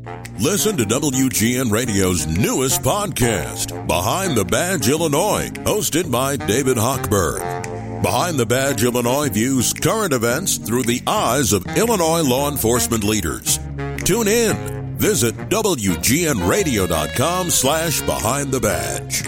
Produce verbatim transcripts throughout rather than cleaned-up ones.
Listen to W G N Radio's newest podcast, Behind the Badge Illinois, hosted by David Hochberg. Behind the Badge Illinois views current events through the eyes of Illinois law enforcement leaders. Tune in. Visit W G N radio dot com slash behind the badge.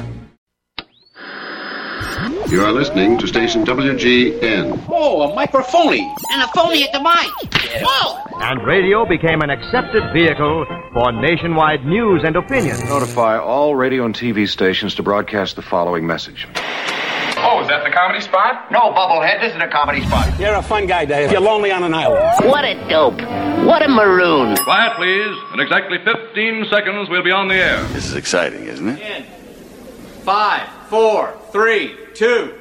You are listening to station W G N. Oh, a microphony. And a phony at the mic. Yeah. Whoa! And radio became an accepted vehicle for nationwide news and opinion. Notify all radio and T V stations to broadcast the following message. Oh, is that the comedy spot? No, Bubblehead, this is a comedy spot. You're a fun guy, Dave. You're lonely on an island. What a dope. What a maroon. Quiet, please. In exactly fifteen seconds, we'll be on the air. This is exciting, isn't it? In five, four, three, two.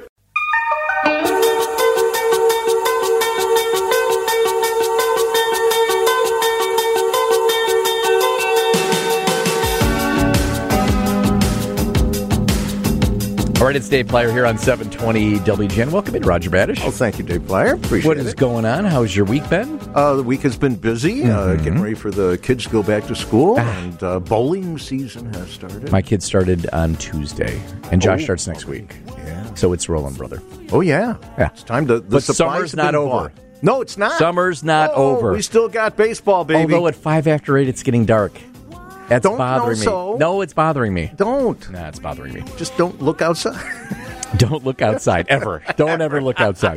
All right, it's Dave Plyer here on seven twenty W G N. Welcome in, Roger Badish. Oh, thank you, Dave Plyer. Appreciate it. What is it. going on? How's your week been? Uh, the week has been busy, mm-hmm. uh, getting ready for the kids to go back to school, ah. and uh, bowling season has started. My kids started on Tuesday, and Josh oh, starts next week. Yeah. So it's rolling, brother. Oh, yeah. Yeah. It's time to... The but summer's not over. Bought. No, it's not. Summer's not oh, over. We still got baseball, baby. Although at five after eight, it's getting dark. That's don't bothering me. So. No, it's bothering me. Don't. Nah, it's bothering me. Just don't look outside. Don't look outside, ever. Don't ever look outside.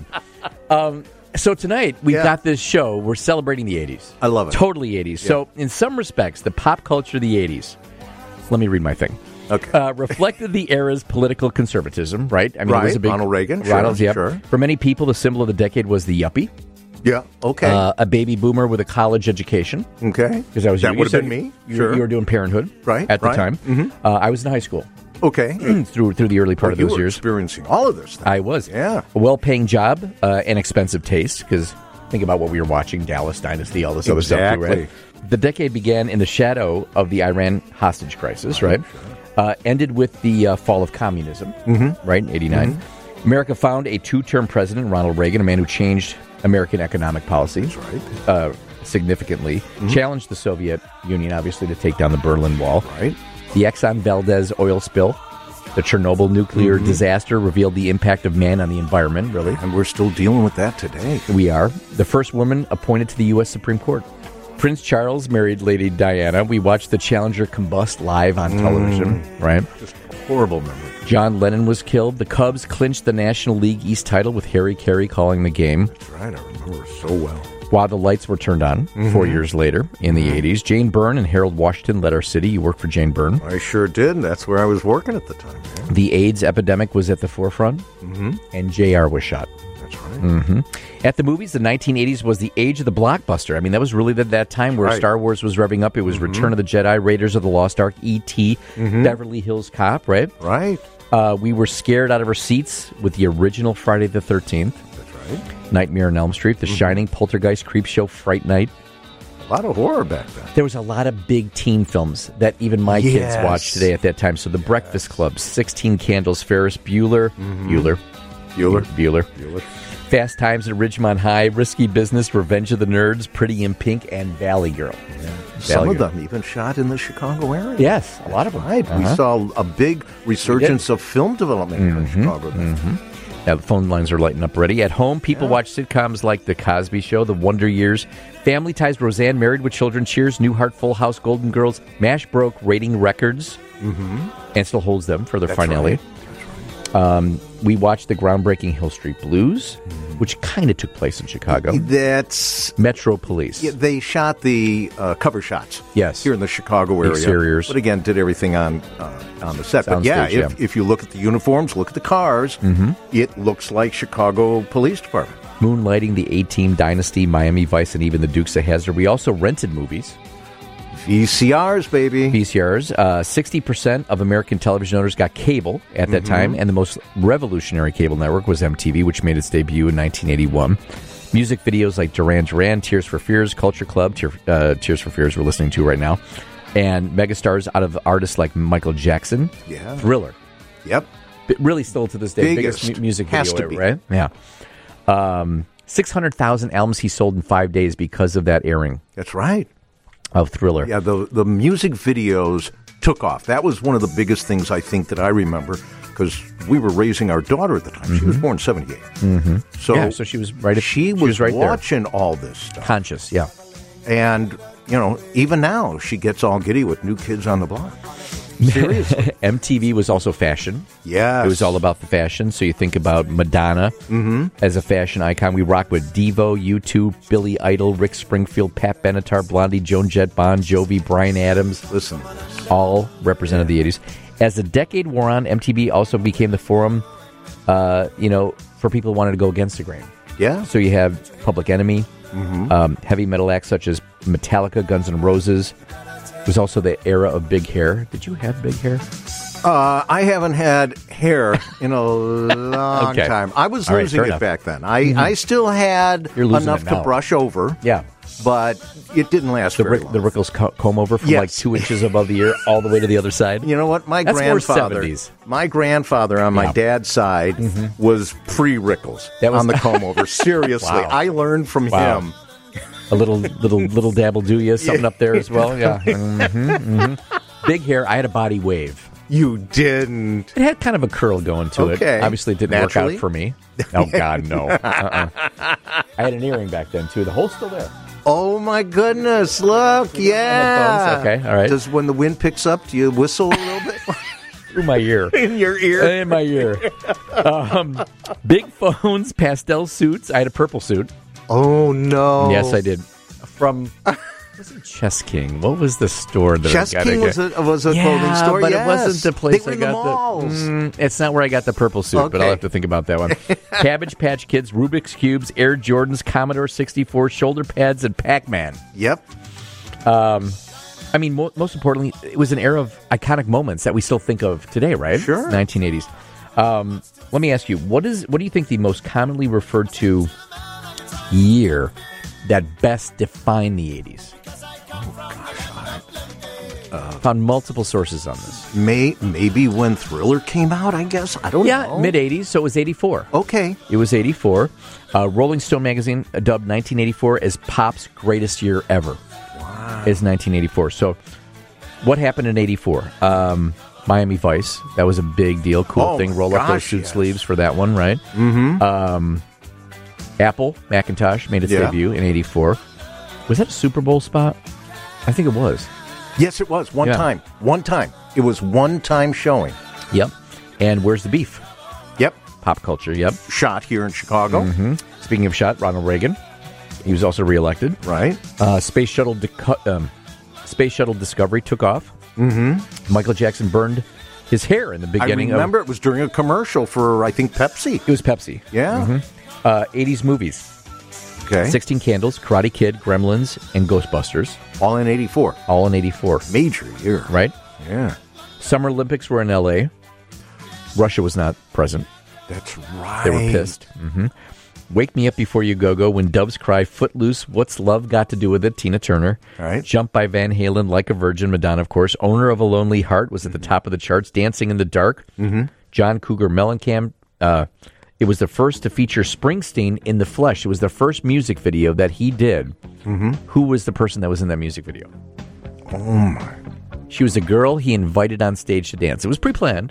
Um, so tonight, we've yeah. got this show. We're celebrating the eighties. I love it. Totally eighties. Yeah. So in some respects, the pop culture of the eighties, let me read my thing. Okay. Uh, reflected the era's political conservatism, right? I mean, right. It was a big, Ronald Reagan. Ronald, sure, yep. sure. For many people, the symbol of the decade was the yuppie. Yeah, okay. Uh, a baby boomer with a college education. Okay. Because that was that you. would have been me. You, sure. you were doing Parenthood, right? At the right. time. Mm-hmm. Uh, I was in high school. Okay. through through the early part oh, of those you were years. Experiencing all of this. Then. I was. Yeah. A well-paying job uh, and expensive taste, because think about what we were watching, Dallas Dynasty, all this exactly. other stuff too, right? The decade began in the shadow of the Iran hostage crisis, right? right? Sure. Uh, ended with the uh, fall of communism, mm-hmm. right, in eighty-nine. Mm-hmm. America found a two-term president, Ronald Reagan, a man who changed American economic policy. That's right. Uh, significantly. Mm-hmm. Challenged the Soviet Union, obviously, to take down the Berlin Wall. Right. The Exxon Valdez oil spill, the Chernobyl nuclear mm-hmm. disaster revealed the impact of man on the environment, really. And we're still dealing with that today. We are. The first woman appointed to the U S Supreme Court. Prince Charles married Lady Diana. We watched the Challenger combust live on television, mm. right? Just horrible memory. John Lennon was killed. The Cubs clinched the National League East title with Harry Carey calling the game. That's right. I remember so well. While the lights were turned on mm-hmm. four years later in the mm-hmm. eighties, Jane Byrne and Harold Washington led our city. You worked for Jane Byrne. I sure did. That's where I was working at the time. Man. The AIDS epidemic was at the forefront, mm-hmm. and J R was shot. That's right. Mm-hmm. At the movies, the nineteen eighties was the age of the blockbuster. I mean, that was really the, that time where right. Star Wars was revving up. It was mm-hmm. Return of the Jedi, Raiders of the Lost Ark, E T, mm-hmm. Beverly Hills Cop, right? Right. Uh, we were scared out of our seats with the original Friday the thirteenth. That's right. Nightmare on Elm Street, The mm-hmm. Shining, Poltergeist, Creepshow, Fright Night. A lot of horror back then. There was a lot of big teen films that even my yes. kids watched today at that time. So The yes. Breakfast Club, sixteen Candles, Ferris Bueller, mm-hmm. Bueller, Bueller, Bueller, Bueller. Fast Times at Ridgemont High, Risky Business, Revenge of the Nerds, Pretty in Pink, and Valley Girl. Yeah. Valley Some of Girl. them even shot in the Chicago area. Yes, a lot of them. Right. Uh-huh. We saw a big resurgence of film development mm-hmm. here in Chicago. Mm-hmm. Now, the phone lines are lighting up already. At home, people yeah. watch sitcoms like The Cosby Show, The Wonder Years, Family Ties, Roseanne, Married with Children, Cheers, Newhart, Full House, Golden Girls. MASH broke rating records mm-hmm. and still holds them for their That's finale. Right. Um, we watched the groundbreaking Hill Street Blues, which kind of took place in Chicago. That's Metro Police. Yeah, they shot the uh, cover shots. Yes, here in the Chicago area. Exteriors, but again, did everything on uh, on the set. Sound but yeah, stage, if, yeah, if you look at the uniforms, look at the cars, mm-hmm. it looks like Chicago Police Department. Moonlighting, the A-Team, Dynasty, Miami Vice, and even the Dukes of Hazzard. We also rented movies. V C Rs, baby. V C Rs. Uh, sixty percent of American television owners got cable at that mm-hmm. time, and the most revolutionary cable network was M T V, which made its debut in nineteen eighty-one. Music videos like Duran Duran, Tears for Fears, Culture Club, Tear, uh, Tears for Fears we're listening to right now, and megastars out of artists like Michael Jackson. Yeah. Thriller. Yep. But really still to this day, biggest, biggest mu- music Has video, to be. right? Yeah. Um, six hundred thousand albums he sold in five days because of that airing. That's right. of Thriller. Yeah, the the music videos took off. That was one of the biggest things I think that I remember because we were raising our daughter at the time. Mm-hmm. She was born in seventy-eight. Mm-hmm. So, yeah, so she was right. At, she, was she was right watching there. all this stuff. Conscious, yeah. And, you know, even now, she gets all giddy with New Kids on the Block. Seriously. M T V was also fashion. Yes. It was all about the fashion. So you think about Madonna mm-hmm. as a fashion icon. We rock with Devo, U two, Billy Idol, Rick Springfield, Pat Benatar, Blondie, Joan Jett, Bon Jovi, Bryan Adams. Listen. All represented yeah. the eighties. As the decade wore on, M T V also became the forum, uh, you know, for people who wanted to go against the grain. Yeah. So you have Public Enemy, mm-hmm. um, heavy metal acts such as Metallica, Guns N' Roses. It was also the era of big hair. Did you have big hair? Uh, I haven't had hair in a long okay. time. I was All losing right, it enough. back then. I, mm-hmm. I still had enough to brush over. Yeah. But it didn't last the very Rick, long. The Rickles co- comb over from yes. like two inches above the ear all the way to the other side. You know what? My That's grandfather, more seventies. My grandfather on my yeah. dad's side mm-hmm. was pre-Rickles that was on the comb over. Seriously, wow. I learned from wow. him. A little, little, little dabble do ya something yeah. up there as well. Yeah. Mm-hmm, mm-hmm. Big hair. I had a body wave. You didn't. It had kind of a curl going to okay. it. Obviously, it didn't Naturally? work out for me. Oh God, no. Uh-uh. I had an earring back then too. The hole's still there. Oh my goodness! Look, yeah. Okay, all right. Does when the wind picks up, do you whistle a little bit? Through my ear. In your ear? In my ear. um, big phones, pastel suits. I had a purple suit. Oh no! Yes, I did. From was it Chess King? What was the store that Chess I got King was a was a yeah, clothing store, but yes. it wasn't the place they were I in got the malls. the. Mm, it's not where I got the purple suit, okay. but I'll have to think about that one. Cabbage Patch Kids, Rubik's Cubes, Air Jordans, Commodore sixty-four, shoulder pads, and Pac-Man. Yep. Um, I mean, mo- most importantly, it was an era of iconic moments that we still think of today, right? Sure. nineteen eighties. Um, let me ask you, what is what do you think the most commonly referred to year that best defined the eighties? Oh, gosh. I, uh, Found multiple sources on this. May, maybe when Thriller came out, I guess. I don't yeah, know. Yeah, mid-eighties, so it was eighty-four. Okay. It was eighty-four. Uh, Rolling Stone magazine dubbed nineteen eighty-four as pop's greatest year ever. Wow. Is nineteen eighty-four. So what happened in eighty-four? Um, Miami Vice. That was a big deal. Cool oh thing. Roll gosh, up those shoot yes. sleeves for that one, right? Mm-hmm. Um, Apple Macintosh made its yeah. debut in eighty-four. Was that a Super Bowl spot? I think it was. Yes, it was. One yeah. time. One time. It was one time showing. Yep. And Where's the Beef? Yep. Pop culture, yep. Shot here in Chicago. Mm-hmm. Speaking of shot, Ronald Reagan. He was also reelected. Right. Uh, Space Shuttle Deco- um, Space Shuttle Discovery took off. Mm-hmm. Michael Jackson burned his hair in the beginning. I remember of, it was during a commercial for, I think, Pepsi. It was Pepsi. Yeah. Mm-hmm. Uh, eighties movies. Okay. sixteen Candles, Karate Kid, Gremlins, and Ghostbusters. All in eighty-four. All in eighty-four. Major year. Right? Yeah. Summer Olympics were in L A. Russia was not present. That's right. They were pissed. Mm-hmm. Wake Me Up Before You Go-Go, When Doves Cry, Footloose, What's Love Got to Do With It, Tina Turner. All right. Jump by Van Halen, Like a Virgin, Madonna, of course. Owner of a Lonely Heart was at the top of the charts. Dancing in the Dark, mm-hmm. John Cougar Mellencamp. Uh, it was the first to feature Springsteen in the flesh. It was the first music video that he did. Mm-hmm. Who was the person that was in that music video? Oh, my. She was a girl he invited on stage to dance. It was pre-planned.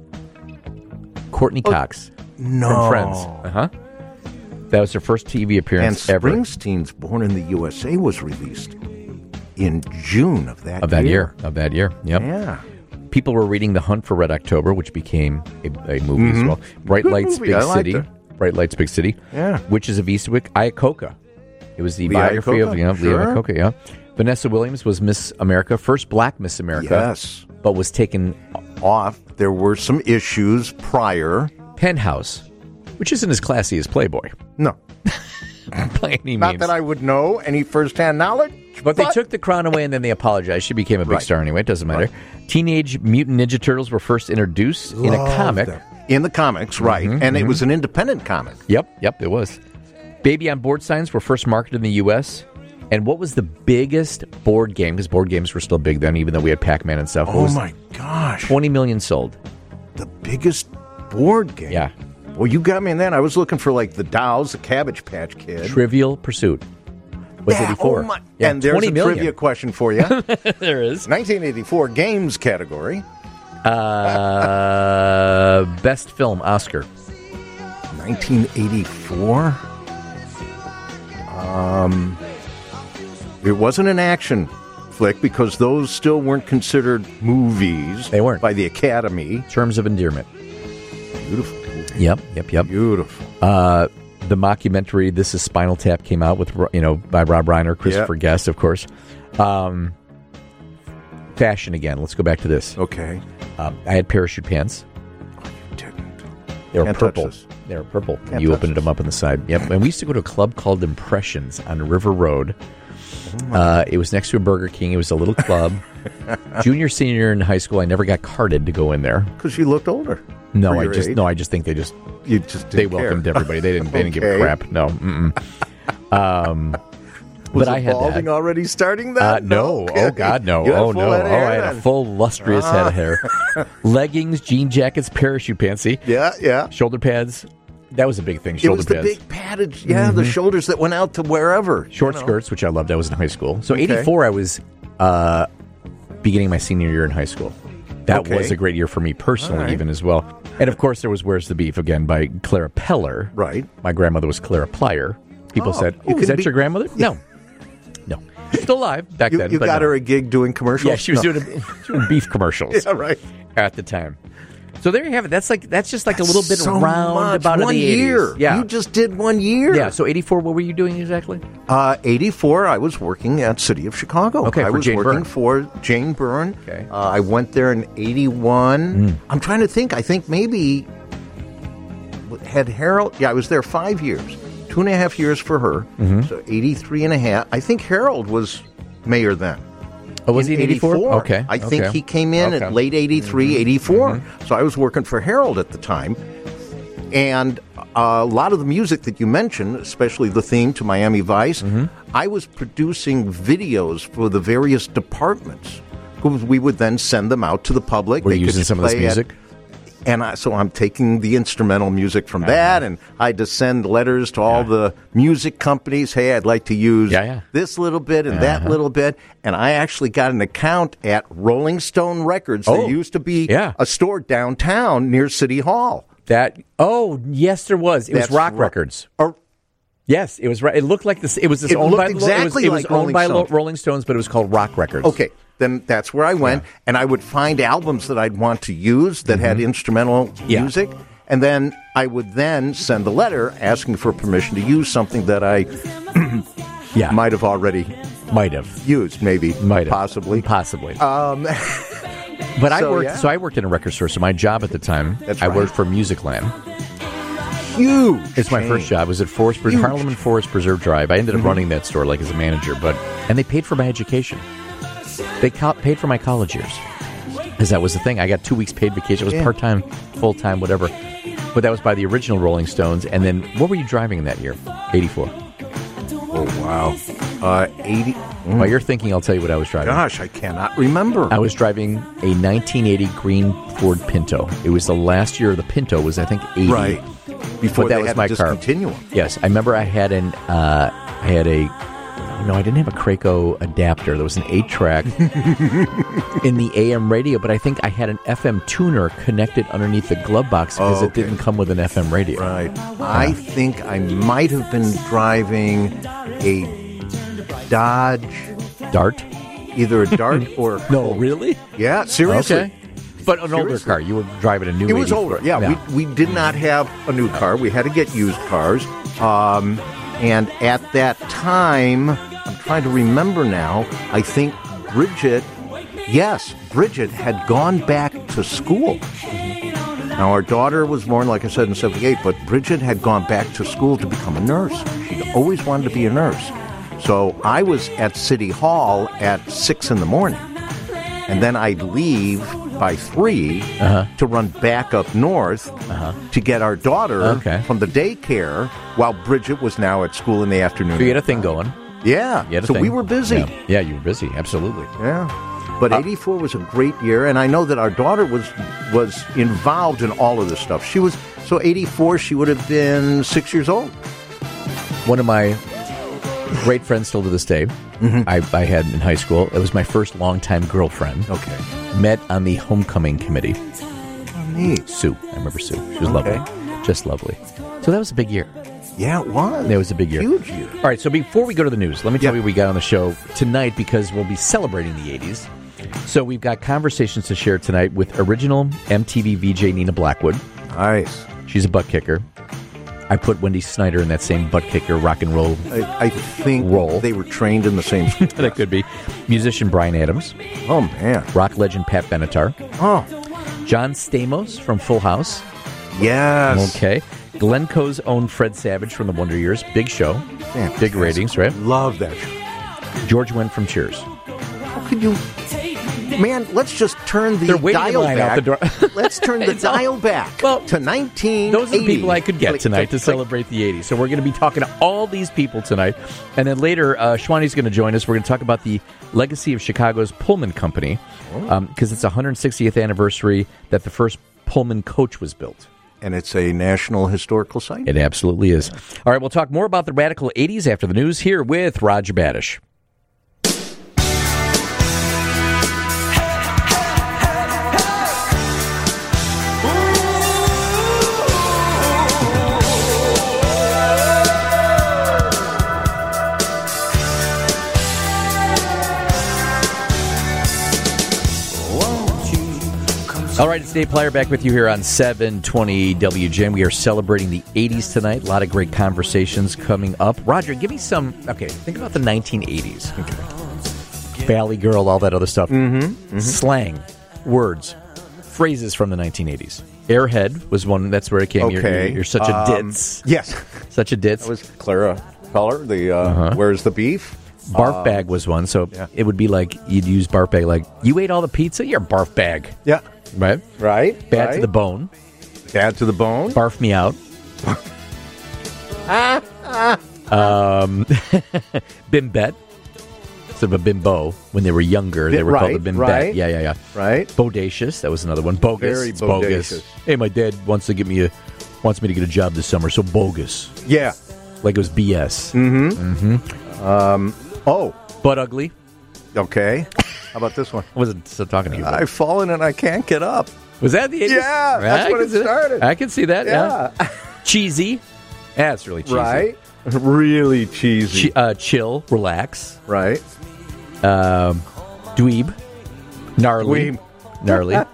Courtney Cox. No. From Friends. Uh-huh. That was her first T V appearance and ever. Springsteen's Born in the U S A was released in June of that year. Of that year. year. Of that year. Yep. Yeah. People were reading The Hunt for Red October, which became a, a movie mm-hmm. as well. Bright Good Lights, movie. Big I City. liked it. Bright Lights, Big City. Yeah. Witches of Eastwick. Iacocca. It was the Lee biography Iacocca? of you know, Sure. Lee Iacocca, yeah. Vanessa Williams was Miss America, first black Miss America. Yes. But was taken off. There were some issues prior. Penthouse, which isn't as classy as Playboy. No. By any means. Not that I would know any firsthand knowledge. But, but they took the crown away and then they apologized. She became a big right. star anyway. It doesn't matter. Right. Teenage Mutant Ninja Turtles were first introduced Love in a comic. them. In the comics, right. Mm-hmm, and mm-hmm. it was an independent comic. Yep, yep, it was. Baby on Board signs were first marketed in the U S And what was the biggest board game? Because board games were still big then, even though we had Pac-Man and stuff. Oh, my gosh. twenty million sold. The biggest board game? Yeah. Well, you got me in that. I was looking for, like, the Dolls, the Cabbage Patch Kid. Trivial Pursuit was yeah, eighty-four. Oh my, yeah, and there's a million. trivia question for you. There is. nineteen eighty-four games category. Uh, best film, Oscar. nineteen eighty-four. Um, it wasn't an action flick because those still weren't considered movies. They weren't by the Academy. Terms of Endearment. Beautiful. Yep, yep, yep. Beautiful. Uh, the mockumentary "This Is Spinal Tap" came out with you know by Rob Reiner, Christopher yep. Guest, of course. Um, fashion again. Let's go back to this. Okay. Um, I had parachute pants. Oh, you didn't. They were Can't purple. touch this. They were purple. Can't You touch opened this. them up on the side. Yep. And we used to go to a club called Impressions on River Road. Uh, it was next to a Burger King. It was a little club. Junior, senior in high school, I never got carded to go in there Because you looked older. No, for I your just age. no, I just think they just You just they didn't welcomed care. everybody. They didn't they didn't give a Okay. crap. No. Mm-mm. Um, Was but I had balding that. already starting that? Uh, no. Okay. Oh, God, no. You had a Oh, full no. head of Oh, hair I had then. a full lustrous head of hair. Leggings, jean jackets, parachute pants. See? Yeah, yeah. Shoulder pads. That was a big thing. It Shoulder was the pads. big padded, yeah, the shoulders that went out to wherever. Short you know. skirts, which I loved. I was in high school. So Okay. eighty-four, I was uh, beginning my senior year in high school. That Okay. was a great year for me personally, All right. even as well. And of course, there was "Where's the Beef" again by Clara Peller. Right. My grandmother was Clara Plyer. People Oh, said, you "Oh, is can that be- your grandmother?" No, no, she's still alive back You, then. you but got no. her a gig doing commercials? Yeah, she was No. doing, a, doing beef commercials. Yeah, right. At the time. So there you have it. That's like that's just like That's a little bit so round much. about one the year. eighties. Yeah, You just did one year. yeah. So eighty-four. What were you doing exactly? Uh, eighty-four, I was working at City of Chicago. Okay, I for was Jane working Byrne. for Jane Byrne. Okay. Uh, I went there in eighty-one. I'm trying to think. I think maybe had Harold. Yeah, I was there five years. Two and a half years for her. So eighty-three and a half. I think Harold was mayor then. Oh, was he in eighty-four? Okay. I think okay. he came in Okay. at late eighty-three, eighty-four. So I was working for Harold at the time. And uh, a lot of the music that you mentioned, especially the theme to Miami Vice, I was producing videos for the various departments. Because we would then send them out to the public. Were They you could using some of this play at- music? and I, so I'm taking the instrumental music from that, and I had to send letters to all Yeah. the music companies. Hey, I'd like to use Yeah, yeah. this little bit and that Uh-huh. little bit. And I actually got an account at Rolling Stone Records. There Oh, used to be yeah. a store downtown near City Hall. That oh yes, there was. It That's was Rock ro- Records. Or, Yes, it was. It looked like this. It was this It owned looked by exactly it was, it was like owned Rolling by Lo- Stones. Rolling Stones, but it was called Rock Records. okay, then that's where I went, and I would find albums that I'd want to use that had instrumental Mm-hmm. Yeah. music. And then I would then send a letter asking for permission to use something that I yeah, might have already might have, used, maybe, might have, possibly. possibly. Um, but I so, worked. yeah. So I worked in a record store. So my job at the time, That's I right. worked for Musicland. huge. It's my chain. first job. It was at Forest Pres- Huge. Harlem and Forest Preserve Drive. I ended up running that store like as a manager, but and they paid for my education. They co- paid for my college years because that was the thing. I got two weeks paid vacation. It was Yeah. part time, full time, whatever. But that was by the original Rolling Stones. And then what were you driving in that year? eighty-four. Oh, wow. Uh, eighty. While you're thinking, I'll tell you what I was driving. Gosh, I cannot remember. I was driving a nineteen eighty green Ford Pinto. It was the last year of the Pinto was, I think, eighty. Right. Before But that they was had my to car. discontinue 'em. Yes, I remember I had an uh, I had a no, I didn't have a Craco adapter. There was an eight track in the A M radio, but I think I had an F M tuner connected underneath the glove box because Oh, it okay. didn't come with an F M radio. Right. I think I might have been driving a Dodge, Dart? either a Dart or a No, Colt. really? Yeah, seriously. Okay. But an older Seriously. car. You were driving a new It was eighty-four. older. Yeah, we we did not have a new car. We had to get used cars. Um, and at that time, I'm trying to remember now. I think Bridget, yes, Bridget had gone back to school. Now our daughter was born, like I said, in seventy-eight, but Bridget had gone back to school to become a nurse. She'd always wanted to be a nurse. So I was at City Hall at six in the morning, and then I'd leave by three Uh-huh. to run back up north to get our daughter Okay. from the daycare while Bridget was now at school in the afternoon. So you had a thing going. Yeah. You had a so thing. we were busy. Yeah. Yeah, you were busy. Absolutely. Yeah. But eighty-four was a great year, and I know that our daughter was was involved in all of this stuff. She was so eighty-four. She would have been six years old. One of my Great friend still to this day. Mm-hmm. I, I had in high school. It was my first longtime girlfriend. Okay. Met on the homecoming committee. Oh, neat. Sue. I remember Sue. She was okay. lovely. Just lovely. So that was a big year. Yeah, it was. It was a big year. Huge year. All right, so before we go to the news, let me tell yep. you what we got on the show tonight because we'll be celebrating the eighties. So we've got conversations to share tonight with original M T V V J Nina Blackwood. Nice. She's a butt kicker. I put Wendy Snyder in that same butt kicker rock and roll I, I think role. They were trained in the same school. That could be. Musician Bryan Adams. Oh, man. Rock legend Pat Benatar. Oh. John Stamos from Full House. Yes. Okay. Glencoe's own Fred Savage from the Wonder Years. Big show. Fantastic. Big ratings, right? Love that show. George Wendt from Cheers. How could you... Man, let's just turn the They're waiting dial in line back. out the door. Let's turn the dial back well, to nineteen eighty. Those are the people I could get tonight to celebrate the eighties. So we're going to be talking to all these people tonight. And then later, uh, Shwani's going to join us. We're going to talk about the legacy of Chicago's Pullman Company because um, it's the one hundred sixtieth anniversary that the first Pullman coach was built. And it's a national historical site? It absolutely is. All right, we'll talk more about the radical eighties after the news here with Roger Badish. All right, it's Dave Plyer back with you here on seven twenty W J M. We are celebrating the eighties tonight. A lot of great conversations coming up. Roger, give me some, okay, think about the nineteen eighties. Okay. Valley Girl, all that other stuff. Mm-hmm, mm-hmm. Slang, words, phrases from the nineteen eighties. Airhead was one, that's where it came. Okay. You're, you're such a um, ditz. Yes. Such a ditz. That was Clara Color, the uh, uh-huh. Where's the Beef? Barf uh, bag was one, so yeah. it would be like, you'd use barf bag like, you ate all the pizza? You're a barf bag. Yeah. Right? Right. Bad right. to the bone. Bad to the bone. Barf me out. um, Bimbette. Sort of a bimbo. When they were younger, they were right, called a bimbette. Right. Yeah, yeah, yeah. Right. Bodacious. That was another one. Bogus. Very it's bodacious. Bogus. Hey, my dad wants to give me a wants me to get a job this summer, so bogus. Yeah. Like it was B S. Mm-hmm. Mm-hmm. Um, oh. Butt ugly. Okay. How about this one? I wasn't still talking to you. But. I've fallen and I can't get up. Was that the eighties? Yeah, that's I when it started. That. I can see that, yeah. yeah. Cheesy. Yeah, it's really cheesy. Right. Really cheesy. Ch- uh, chill. Relax. Right. Um, dweeb. Gnarly. Dweeb. Gnarly. uh,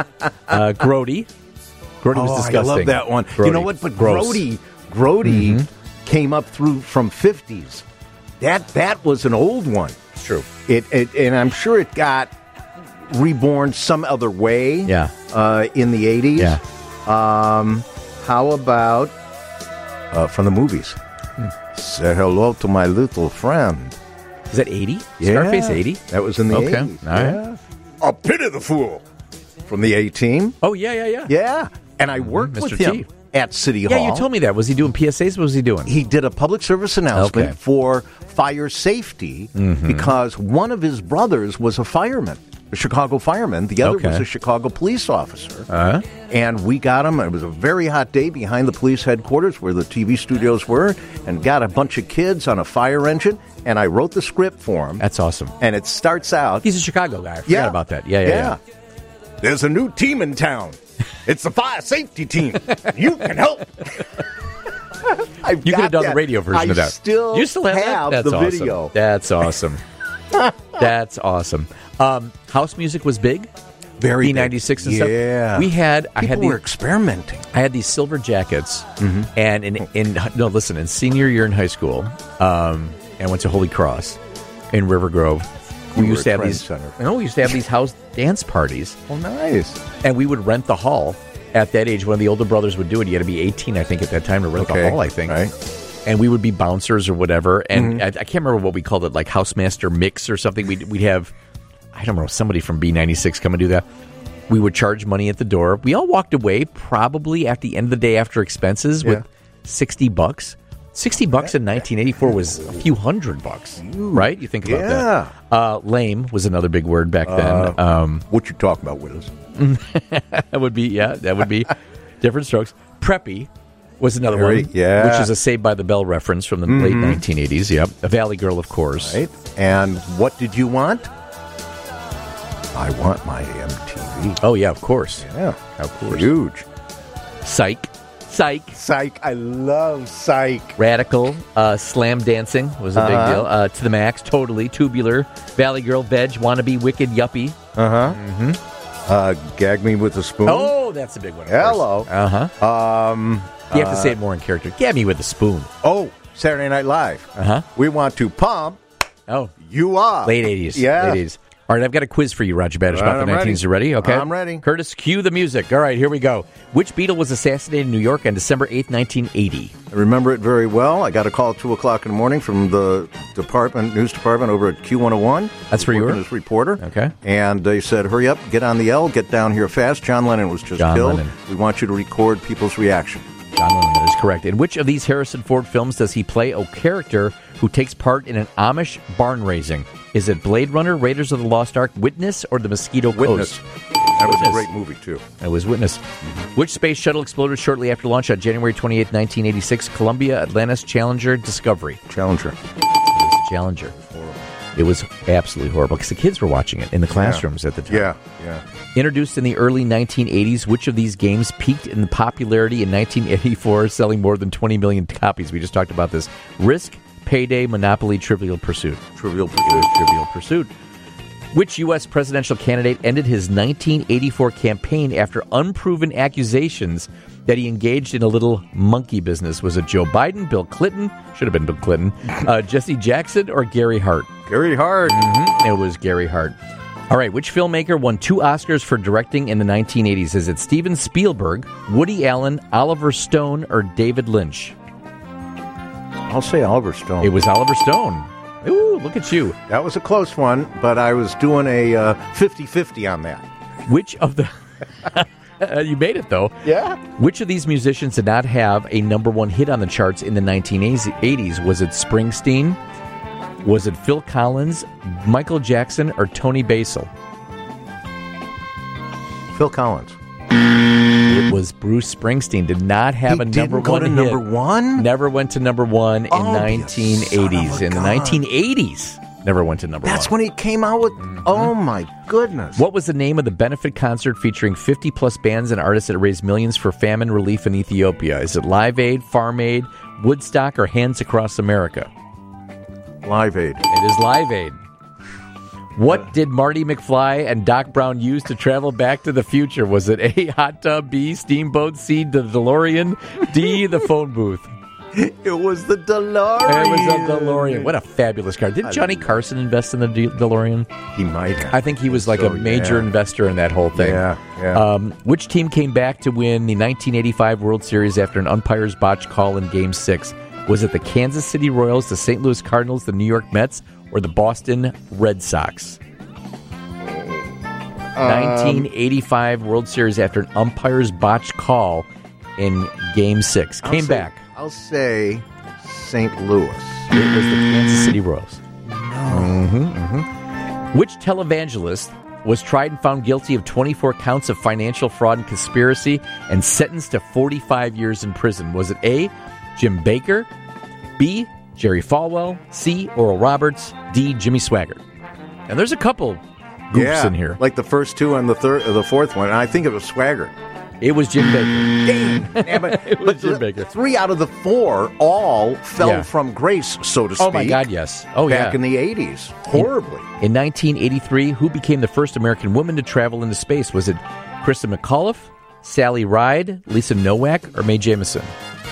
grody. Grody was oh, disgusting. I love that one. Grody. You know what? But Gross. Grody, Grody mm-hmm. came up through from fifties. That that was an old one. It's true. It, it and I'm sure it got reborn some other way. Yeah. Uh, in the eighties. Yeah. Um, how about uh, from the movies? Hmm. Say hello to my little friend. Is that eighty? Yeah. Scarface eighty? That was in the okay. eighties. All right. Yeah. A pity the fool from the A-Team. Oh, yeah, yeah, yeah. Yeah. And I worked mm-hmm. with Mister him T. at City yeah, Hall. Yeah, you told me that. Was he doing P S As? What was he doing? He did a public service announcement okay. for fire safety mm-hmm. because one of his brothers was a fireman, a Chicago fireman. The other okay. was a Chicago police officer. Uh-huh. And we got him. It was a very hot day behind the police headquarters where the T V studios were, and got a bunch of kids on a fire engine. And I wrote the script for him. That's awesome. And it starts out. He's a Chicago guy. I forgot yeah, about that. Yeah, yeah, yeah, yeah. There's a new team in town. It's the fire safety team. You can help. You could have done that. the radio version I of that. Still you still have, have that? That's the awesome. video. That's awesome. That's awesome. Um, house music was big. Very B ninety-six and yeah. stuff. We had. People I had were these, experimenting. I had these silver jackets, mm-hmm. and in, in no, listen, in senior year in high school, um, and went to Holy Cross in River Grove. We you used to have these. Center. No, we used to have these house dance parties. Oh, nice! And we would rent the hall. At that age, one of the older brothers would do it. You had to be eighteen, I think, at that time to rent okay. the hall. I think. Right. And we would be bouncers or whatever. And mm-hmm. I, I can't remember what we called it, like Housemaster Mix or something. We'd, we'd have, I don't know, somebody from B ninety-six come and do that. We would charge money at the door. We all walked away probably at the end of the day after expenses yeah. with sixty bucks. sixty bucks in nineteen eighty-four was a few hundred bucks, right? You think about yeah. that. Uh, lame was another big word back then. Uh, um, what you talking about, Willis? that would be, yeah, that would be different strokes. Preppy. was another Very, one. yeah. Which is a Saved by the Bell reference from the Mm-hmm. late nineteen eighties. Yep. A Valley Girl, of course. Right. And what did you want? I want my M T V. Oh, yeah, of course. Yeah. Of course. Huge. Psych. Psych. Psych. I love Psych. Radical. Uh, Slam Dancing was a Uh-huh. big deal. Uh, To the Max. Totally. Tubular. Valley Girl. Veg. Wannabe. Wicked. Yuppie. Uh-huh. Mm-hmm. Uh, Gag Me with a Spoon. Oh, that's a big one. Hello. Uh-huh. Um, You have to uh, say it more in character. Gab me with a spoon. Oh, Saturday Night Live. Uh-huh. We want to pump Oh. you up. Late eighties. Yeah. Late eighties. All right, I've got a quiz for you, Roger Badish, All right, about the I'm nineteen eighties. ready. You ready? Okay. I'm ready. Curtis, cue the music. All right, here we go. Which Beatle was assassinated in New York on December eighth, nineteen eighty? I remember it very well. I got a call at two o'clock in the morning from the department, news department over at Q one oh one. That's where you were? As reporter. Okay. And they said, hurry up, get on the L, get down here fast. John Lennon was just John killed. Lennon. We want you to record people's reaction. John Lennon, that is correct. In which of these Harrison Ford films does he play a character who takes part in an Amish barn raising? Is it Blade Runner, Raiders of the Lost Ark, Witness, or The Mosquito Witness. Coast? That was a Witness. great movie, too. It was Witness. Which space shuttle exploded shortly after launch on January twenty-eighth, nineteen eighty-six? Columbia, Atlantis, Challenger, Discovery. Challenger. It was Challenger. It was absolutely horrible because the kids were watching it in the classrooms yeah. at the time. Yeah, yeah. Introduced in the early nineteen eighties, which of these games peaked in popularity in nineteen eighty-four, selling more than twenty million copies? We just talked about this. Risk, Payday, Monopoly, Trivial Pursuit. Trivial It was Trivial Pursuit. Which U S presidential candidate ended his nineteen eighty-four campaign after unproven accusations that he engaged in a little monkey business? Was it Joe Biden, Bill Clinton? Should have been Bill Clinton. Uh, Jesse Jackson or Gary Hart? Gary Hart. Mm-hmm. It was Gary Hart. All right, which filmmaker won two Oscars for directing in the nineteen eighties? Is it Steven Spielberg, Woody Allen, Oliver Stone, or David Lynch? I'll say Oliver Stone. It was Oliver Stone. Ooh, look at you. That was a close one, but I was doing a uh, fifty-fifty on that. Which of the... you made it, though. Yeah. Which of these musicians did not have a number one hit on the charts in the nineteen eighties? Was it Springsteen? Was it Phil Collins, Michael Jackson, or Tony Basil? Phil Collins. It was Bruce Springsteen. Did not have He a number didn't go one to hit. number one? Never went to number one in Oh, you nineteen eighties. son of a In the gun. nineteen eighties, never went to number That's one. when he came out with... Oh, my goodness. What was the name of the benefit concert featuring fifty plus bands and artists that raised millions for famine relief in Ethiopia? Is it Live Aid, Farm Aid, Woodstock, or Hands Across America? Live Aid. It is Live Aid. What did Marty McFly and Doc Brown use to travel back to the future? Was it A, hot tub, B, steamboat, C, the DeLorean, D, the phone booth? It was the DeLorean. It was a DeLorean. What a fabulous car. Did Johnny Carson invest in the De- DeLorean? He might have. I think he was like So, a major yeah. investor in that whole thing. Yeah, yeah. Um, which team came back to win the nineteen eighty-five World Series after an umpire's botched call in Game six? Was it the Kansas City Royals, the Saint Louis Cardinals, the New York Mets, or the Boston Red Sox? Um, nineteen eighty-five World Series after an umpire's botched call in Game six. I'll Came say- back. I'll say Saint Louis. It was the Kansas City Royals. No. Mm-hmm, mm-hmm. Which televangelist was tried and found guilty of twenty-four counts of financial fraud and conspiracy and sentenced to forty-five years in prison? Was it A, Jim Baker, B, Jerry Falwell, C, Oral Roberts, D, Jimmy Swaggart? And there's a couple goofs yeah, in here. like the first two and the third, uh, the fourth one. And I think it was Swagger. It was Jim Baker. Dang, damn it! It was But Jim the- Baker. Three out of the four all fell Yeah. from grace, so to speak. Oh, my God, yes. Oh, back yeah. in the eighties, horribly. In nineteen eighty-three, who became the first American woman to travel into space? Was it Krista McAuliffe, Sally Ride, Lisa Nowak, or Mae Jemison?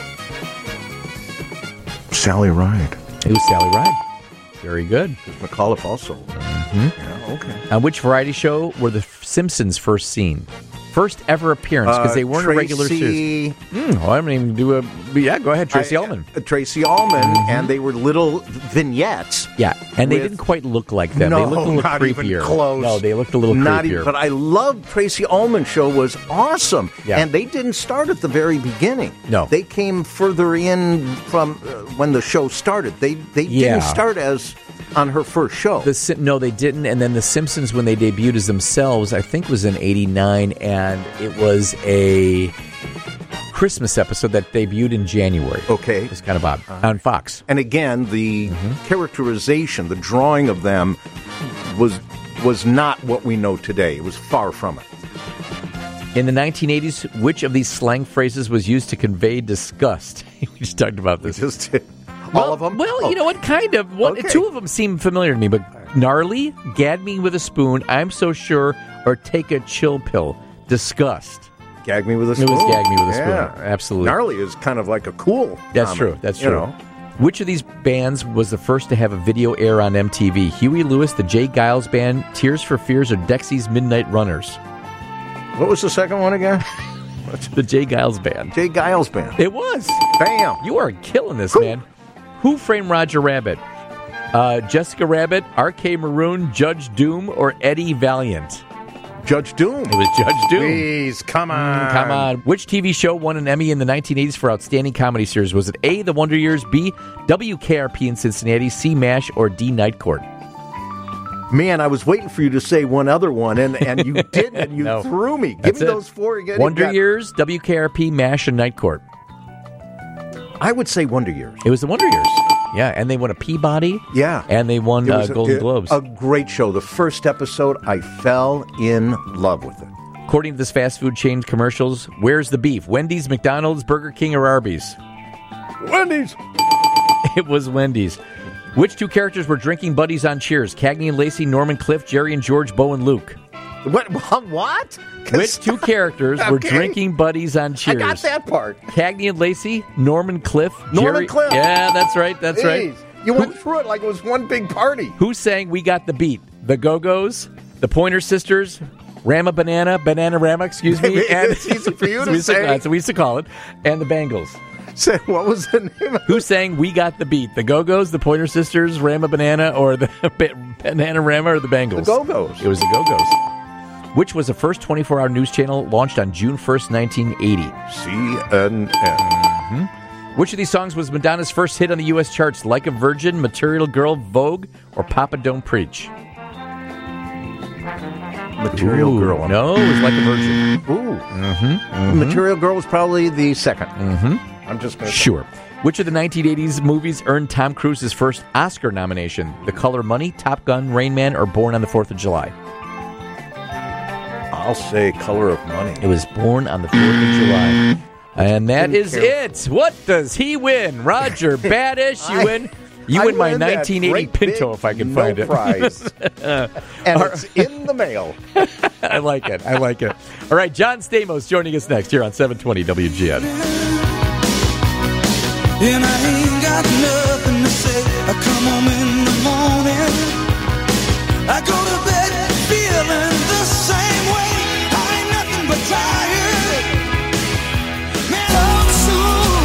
Sally Ride. It was Sally Ride. Very good. McAuliffe also. Mm-hmm. Yeah, okay. On which variety show were the Simpsons first seen? First ever appearance, because Uh, they weren't a regular Tracy- series. Mm, well, I didn't even do a... Yeah, go ahead, Tracy I- Ullman. uh, Tracy Ullman, and they were little vignettes. Yeah, and they with- didn't quite look like them. No, they looked a little not creepier. even close. No, they looked a little Not creepier. even, but I loved Tracy Ullman show was awesome. Yeah. And they didn't start at the very beginning. No. They came further in from uh, when the show started. They they Yeah. didn't start as on her first show. The Sim- no, they didn't. And then the Simpsons, when they debuted as themselves, I think was in eighty-nine, and it was a Christmas episode that debuted in January. Okay. It's kind of odd. Uh, on Fox. And again, the mm-hmm. characterization, the drawing of them was was not what we know today. It was far from it. In the nineteen eighties, which of these slang phrases was used to convey disgust? We just talked about this. We just did. Well, all of them? Well, oh. you know what? Kind of. One, okay. Two of them seem familiar to me, but gnarly, gag me with a spoon, I'm so sure, or take a chill pill. Disgust. Gag me with a spoon. It was gag me with a spoon. Yeah. Absolutely. Gnarly is kind of like a cool That's comment, true. That's true. You know? Which of these bands was the first to have a video air on M T V? Huey Lewis, the Jay Giles Band, Tears for Fears, or Dexy's Midnight Runners? What was the second one again? The Jay Giles Band. Jay Giles Band. It was. Bam. You are killing this, Cool. man. Who framed Roger Rabbit? Uh, Jessica Rabbit, R K Maroon, Judge Doom, or Eddie Valiant? Judge Doom. It was Judge Doom. Please, come on. Mm, come on. Which T V show won an Emmy in the nineteen eighties for Outstanding Comedy Series? Was it A, The Wonder Years, B, W K R P in Cincinnati, C, MASH, or D, Night Court? Man, I was waiting for you to say one other one, and, and you didn't, and you No. threw me. Give That's me it. those four again. Wonder got... Years, W K R P, MASH, and Night Court. I would say Wonder Years. It was The Wonder Years. Yeah, and they won a Peabody. Yeah. And they won uh, Golden a, Globes. A great show. The first episode, I fell in love with it. According to this fast food chain commercials, where's the beef? Wendy's, McDonald's, Burger King, or Arby's? Wendy's. It was Wendy's. Which two characters were drinking buddies on Cheers? Cagney and Lacey, Norman Cliff, Jerry and George, Bo and Luke. What? What? Which two characters okay. were drinking buddies on Cheers? I got that part. Cagney and Lacey, Norman Cliff, Norman Jerry. Cliff. Yeah, that's right. That's Jeez. right. You went through it like it was one big party. Who sang "We Got the Beat"? The Go-Go's, the Pointer Sisters, Rama Banana, Banana Rama, excuse me. And it's easy for you so we to say. That's what we used to call it. And the Bangles. Say, what was the name of Who sang "We Got the Beat"? The Go-Go's, the Pointer Sisters, Rama Banana, or the Banana Rama, or the Bangles? The Go-Go's. It was the Go-Go's. Which was the first twenty-four hour news channel launched on June first, nineteen eighty? C N N. Mm-hmm. Which of these songs was Madonna's first hit on the U S charts? Like a Virgin, Material Girl, Vogue, or Papa Don't Preach? Material Ooh, Girl. No, it was Like a Virgin. Ooh. Mm-hmm. Mm-hmm. Material Girl was probably the second. Mm-hmm. I'm just going to Sure. Which of the nineteen eighties movies earned Tom Cruise's first Oscar nomination? The Color Money, Top Gun, Rain Man, or Born on the Fourth of July? I'll say Color of Money. It was Born on the Fourth of July. And that is it. What does he win? Roger Badish, you I, win. You I win my win nineteen eighty Pinto, if I can find no it. Prize. uh, and it's in the mail. I like it. I like it. All right, John Stamos joining us next here on seven twenty W G N. And I ain't got nothing to say. I come home in the morning. I go to bed feeling the same way. I ain't nothing but tired. Man, I'm so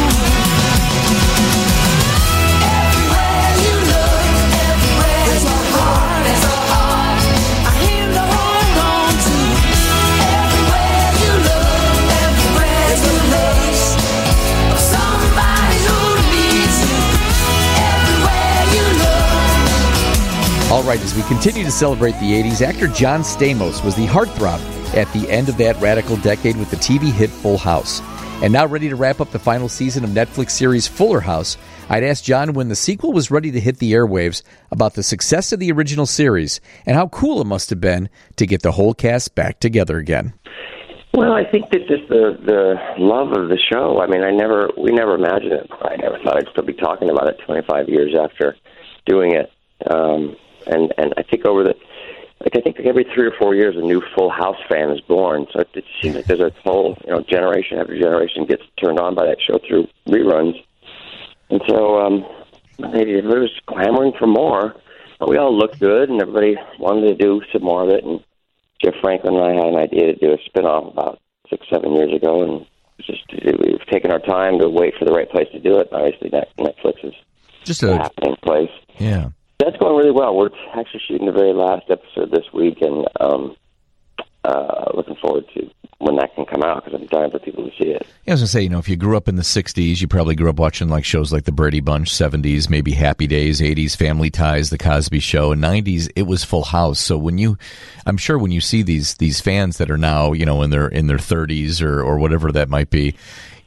everywhere you look, everywhere there's a heart, there's a heart. I aim to hold on to. Everywhere you look, everywhere there's a place of somebody who needs you. Everywhere you look. All right, as we continue to celebrate the eighties, actor John Stamos was the heartthrob at the end of that radical decade with the T V hit Full House. And now ready to wrap up the final season of Netflix series Fuller House, I'd asked John when the sequel was ready to hit the airwaves about the success of the original series and how cool it must have been to get the whole cast back together again. Well, I think that just the the love of the show. I mean, I never we never imagined it. I never thought I'd still be talking about it twenty-five years after doing it. Um, and and I think over the like I think like every three or four years, a new Full House fan is born. So it, it seems like there's a whole you know generation after generation gets turned on by that show through reruns. And so um, everybody was clamoring for more. But we all looked good, and everybody wanted to do some more of it. And Jeff Franklin and I had an idea to do a spinoff about six, seven years ago, and it's just we've taken our time to wait for the right place to do it. Obviously, Netflix is just a a happening place. Yeah. That's going really well. We're actually shooting the very last episode this week, and um, uh, looking forward to when that can come out because I'm dying for people to see it. Yeah, I was going to say, you know, if you grew up in the sixties, you probably grew up watching like shows like The Brady Bunch, seventies, maybe Happy Days, eighties, Family Ties, The Cosby Show, and nineties, it was Full House. So when you, I'm sure when you see these these fans that are now, you know, in their in their thirties or, or whatever that might be,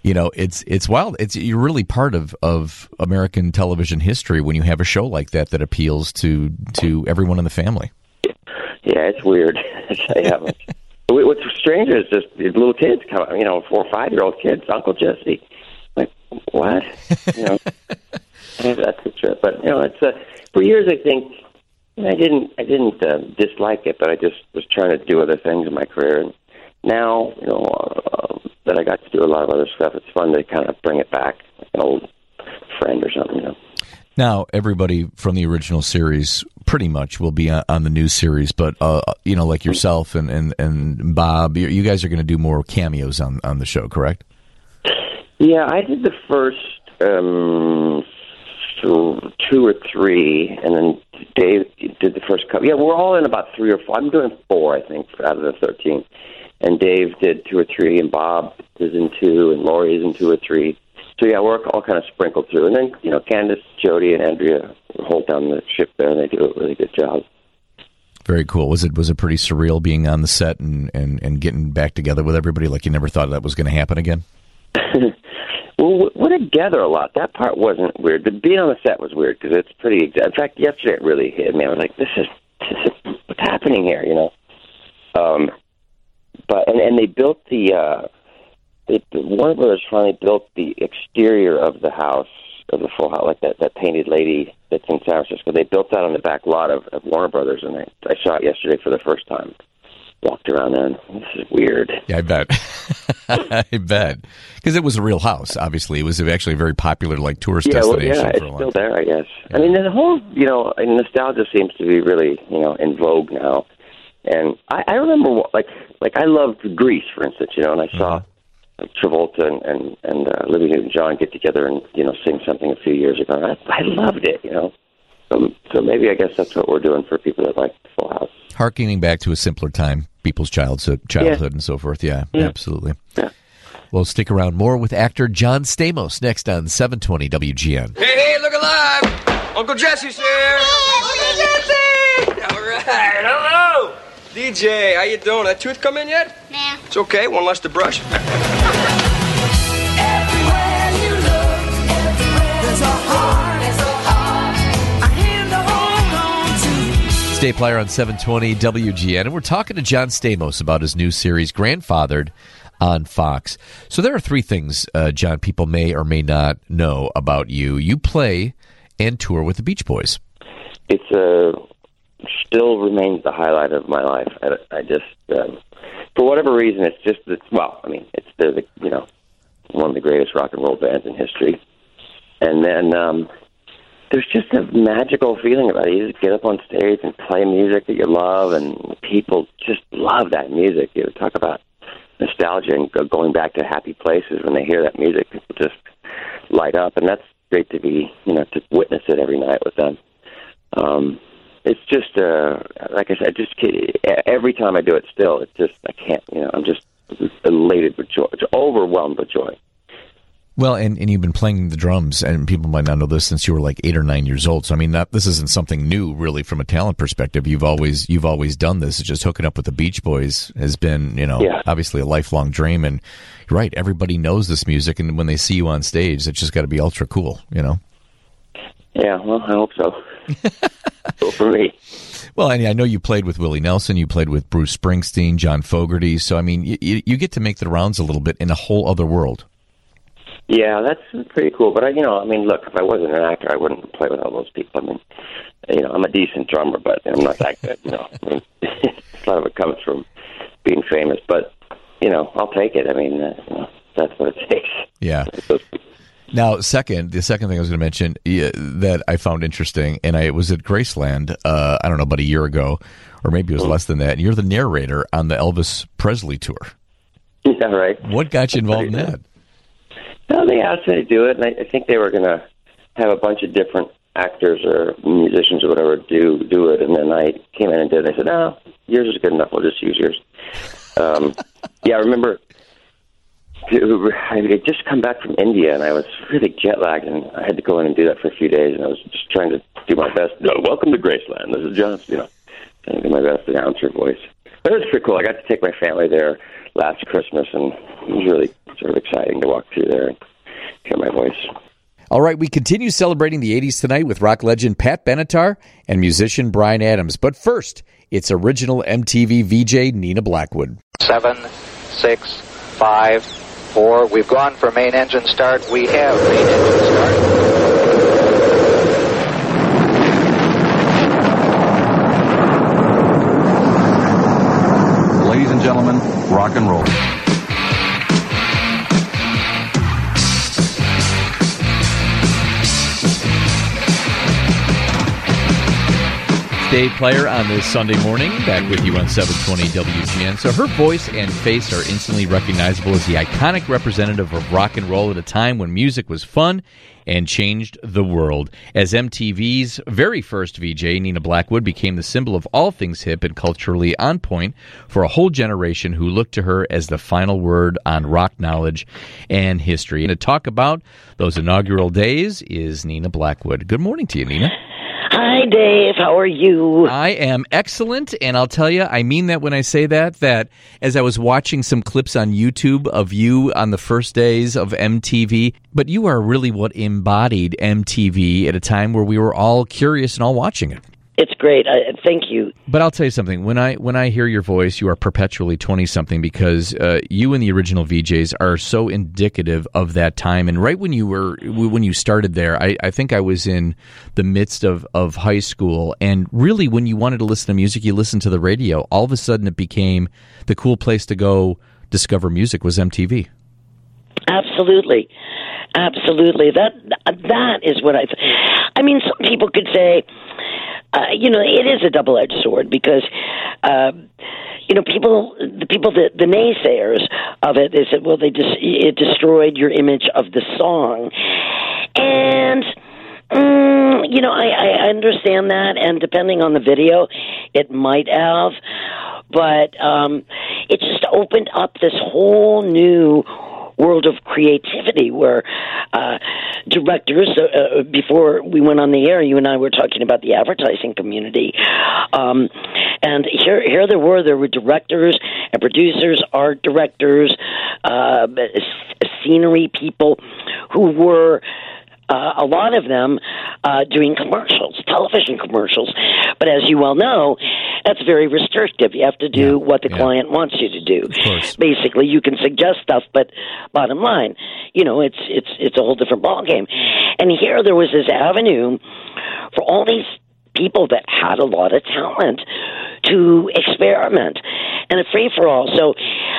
you know, it's it's wild. It's you're really part of, of American television history when you have a show like that that appeals to to everyone in the family. Yeah, it's weird. Yeah. What's stranger is just these little kids come, you know, four or five year old kids, Uncle Jesse. Like, what? You know, that's the trip. But you know, it's uh, for years. I think I didn't I didn't uh, dislike it, but I just was trying to do other things in my career. And now, you know, uh, that I got to do a lot of other stuff, it's fun to kind of bring it back, like an old friend or something. You know. Now, everybody from the original series pretty much will be on, on the new series, but, uh, you know, like yourself and, and, and Bob, you, you guys are going to do more cameos on, on the show, correct? Yeah, I did the first um, two or three, and then Dave did the first couple. Yeah, we're all in about three or four. I'm doing four, I think, out of the thirteen. And Dave did two or three, and Bob is in two, and Lori is in two or three. So, yeah, we're all kind of sprinkled through. And then, you know, Candace, Jody, and Andrea hold down the ship there, and they do a really good job. Very cool. Was it was it pretty surreal being on the set and, and, and getting back together with everybody like you never thought that was going to happen again? Well, we're together a lot. That part wasn't weird. But being on the set was weird because it's pretty... In fact, yesterday it really hit me. I was like, this is, this is what's happening here, you know? Um, but and, and they built the... Uh, It, Warner Brothers finally built the exterior of the house, of the full house, like that, that painted lady that's in San Francisco. They built that on the back lot of, of Warner Brothers, and I, I saw it yesterday for the first time. Walked around there, and this is weird. Yeah, I bet. I bet. Because it was a real house, obviously. It was actually a very popular, like, tourist yeah, well, destination yeah, for it's a long still time. there, I guess. Yeah. I mean, the whole, you know, nostalgia seems to be really, you know, in vogue now. And I, I remember, like, like I loved Grease, for instance, you know, and I saw... Mm-hmm. Travolta and and, and uh, Olivia Newton-John get together and you know sing something a few years ago. And I, I loved it, you know. So, so maybe I guess that's what we're doing for people that like Full House. Harkening back to a simpler time, people's childhood, childhood, yeah. and so forth. Yeah, yeah. absolutely. Yeah. Well, stick around. More with actor John Stamos next on seven twenty W G N. Hey, hey, look alive! Uncle Jesse's here. Uncle Jesse! All right, hello. D J, how you doing? That tooth come in yet? Nah. It's okay, one less to brush. Stay Player on seven twenty W G N, and we're talking to John Stamos about his new series, Grandfathered, on Fox. So there are three things, uh, John, people may or may not know about you. You play and tour with the Beach Boys. It's a... still remains the highlight of my life. I, I just, um, for whatever reason, it's just, it's, well, I mean, it's they're the, you know, one of the greatest rock and roll bands in history. And then um, there's just a magical feeling about it. You just get up on stage and play music that you love, and people just love that music. You know, talk about nostalgia and going back to happy places when they hear that music. People just light up, and that's great to be, you know, to witness it every night with them. Um, It's just, uh, like I said, just every time I do it still, it's just, I can't, you know, I'm just elated with joy, overwhelmed with joy. Well, and, and you've been playing the drums, and people might not know this, since you were like eight or nine years old. So, I mean, that, this isn't something new, really, from a talent perspective. You've always you've always done this. It's just hooking up with the Beach Boys has been, you know, yeah. obviously a lifelong dream. And you're right, everybody knows this music, and when they see you on stage, it's just got to be ultra cool, you know? Yeah, well, I hope so. Cool for me. Well, and I know you played with Willie Nelson, you played with Bruce Springsteen, John Fogerty. So, I mean, you, you get to make the rounds a little bit in a whole other world. Yeah, that's pretty cool. But, I, you know, I mean, look, if I wasn't an actor, I wouldn't play with all those people. I mean, you know, I'm a decent drummer, but I'm not that good, you know. I mean, a lot of it comes from being famous. But, you know, I'll take it. I mean, uh, you know, that's what it takes. Yeah. Now, second, the second thing I was going to mention uh, that I found interesting, and I was at Graceland, uh, I don't know, about a year ago, or maybe it was less than that, and you're the narrator on the Elvis Presley tour. Yeah, right. What got you involved in that? Well, they asked me to do it, and I, I think they were going to have a bunch of different actors or musicians or whatever do do it, and then I came in and did it. I said, no, yours is good enough. We'll just use yours. Um, yeah, I remember I had just come back from India, and I was really jet-lagged, and I had to go in and do that for a few days, and I was just trying to do my best. No, welcome to Graceland. This is John, you know, trying to do my best announcer voice. But it was pretty cool. I got to take my family there last Christmas, and it was really sort of exciting to walk through there and hear my voice. All right, we continue celebrating the eighties tonight with rock legend Pat Benatar and musician Bryan Adams. But first, it's original M T V V J Nina Blackwood. Seven, six, five, four. We've gone for main engine start. We have main engine start. Ladies and gentlemen, rock and roll. Dave Player on this Sunday morning, back with you on seven twenty W G N. So her voice and face are instantly recognizable as the iconic representative of rock and roll at a time when music was fun and changed the world. As M T V's very first V J, Nina Blackwood became the symbol of all things hip and culturally on point for a whole generation who looked to her as the final word on rock knowledge and history. And to talk about those inaugural days is Nina Blackwood. Good morning to you, Nina. Hi, Dave. How are you? I am excellent, and I'll tell you, I mean that when I say that, that as I was watching some clips on YouTube of you on the first days of M T V, but you are really what embodied M T V at a time where we were all curious and all watching it. It's great. I, thank you. But I'll tell you something. When I when I hear your voice, you are perpetually twenty-something because uh, you and the original V Js are so indicative of that time. And right when you were when you started there, I, I think I was in the midst of, of high school. And really, when you wanted to listen to music, you listened to the radio. All of a sudden, it became the cool place to go discover music was M T V. Absolutely. Absolutely. That that is what I. I mean, some people could say. Uh, you know, it is a double-edged sword because, uh, you know, people, the people that the naysayers of it, they said, well, they just it destroyed your image of the song, and um, you know, I, I understand that, and depending on the video, it might have, but um, it just opened up this whole new world of creativity where uh, directors, uh, before we went on the air, you and I were talking about the advertising community. Um, and here, here there were, there were directors and producers, art directors, uh, scenery people who were, Uh, a lot of them uh, doing commercials, television commercials. But as you well know, that's very restrictive. You have to do yeah, what the yeah. client wants you to do. Basically, you can suggest stuff, but bottom line, you know, it's it's it's a whole different ballgame. And here there was this avenue for all these people that had a lot of talent to experiment and a free-for-all. So,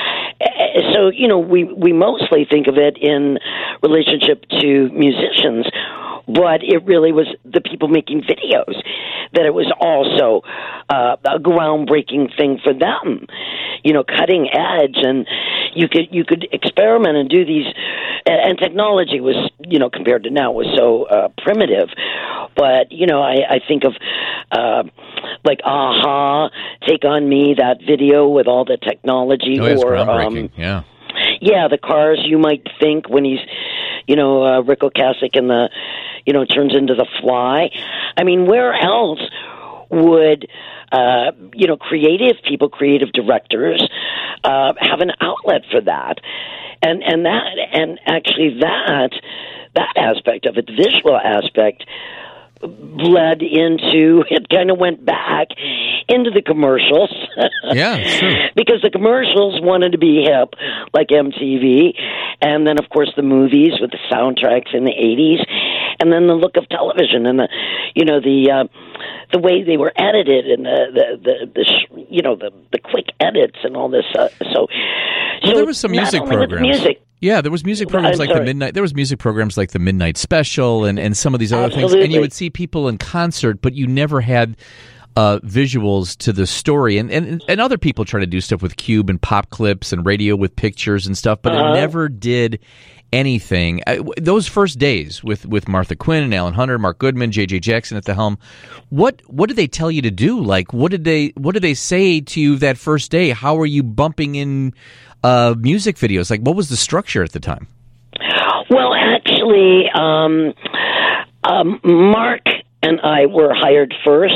so you know, we, we mostly think of it in relationship to musicians, but it really was the people making videos that it was also uh, a groundbreaking thing for them, you know, cutting edge, and you could you could experiment and do these, and technology was, you know, compared to now was so uh, primitive, but you know, I, I think of uh, like Aha, Take on Me, that video with all the technology, oh, or um, yeah. Yeah, the Cars, you might think when he's, you know, uh, Rick Ocasek in the, you know, turns into the Fly. I mean, where else would, uh, you know, creative people, creative directors, uh, have an outlet for that? And and that and actually that that aspect of it, the visual aspect, bled into, it kind of went back into the commercials. Yeah, sure. Because the commercials wanted to be hip, like M T V, and then, of course, the movies with the soundtracks in the eighties, and then the look of television and the, you know, the uh, the way they were edited and the, the, the, the sh- you know, the, the quick edits and all this. Uh, so, well, so there was some music programs. Music, Yeah, there was music programs I'm like sorry. the Midnight. There was music programs like the Midnight Special and, and some of these other Absolutely. things. And you would see people in concert, but you never had uh, visuals to the story. And, and and other people try to do stuff with Cube and pop clips and radio with pictures and stuff, but Uh-huh. it never did anything. Uh, w- those first days with, with Martha Quinn and Alan Hunter, Mark Goodman, J J Jackson at the helm, what what did they tell you to do? Like, what did they what did they say to you that first day? How are you bumping in uh, music videos? Like, what was the structure at the time? Well, actually, um, um, Mark and I were hired first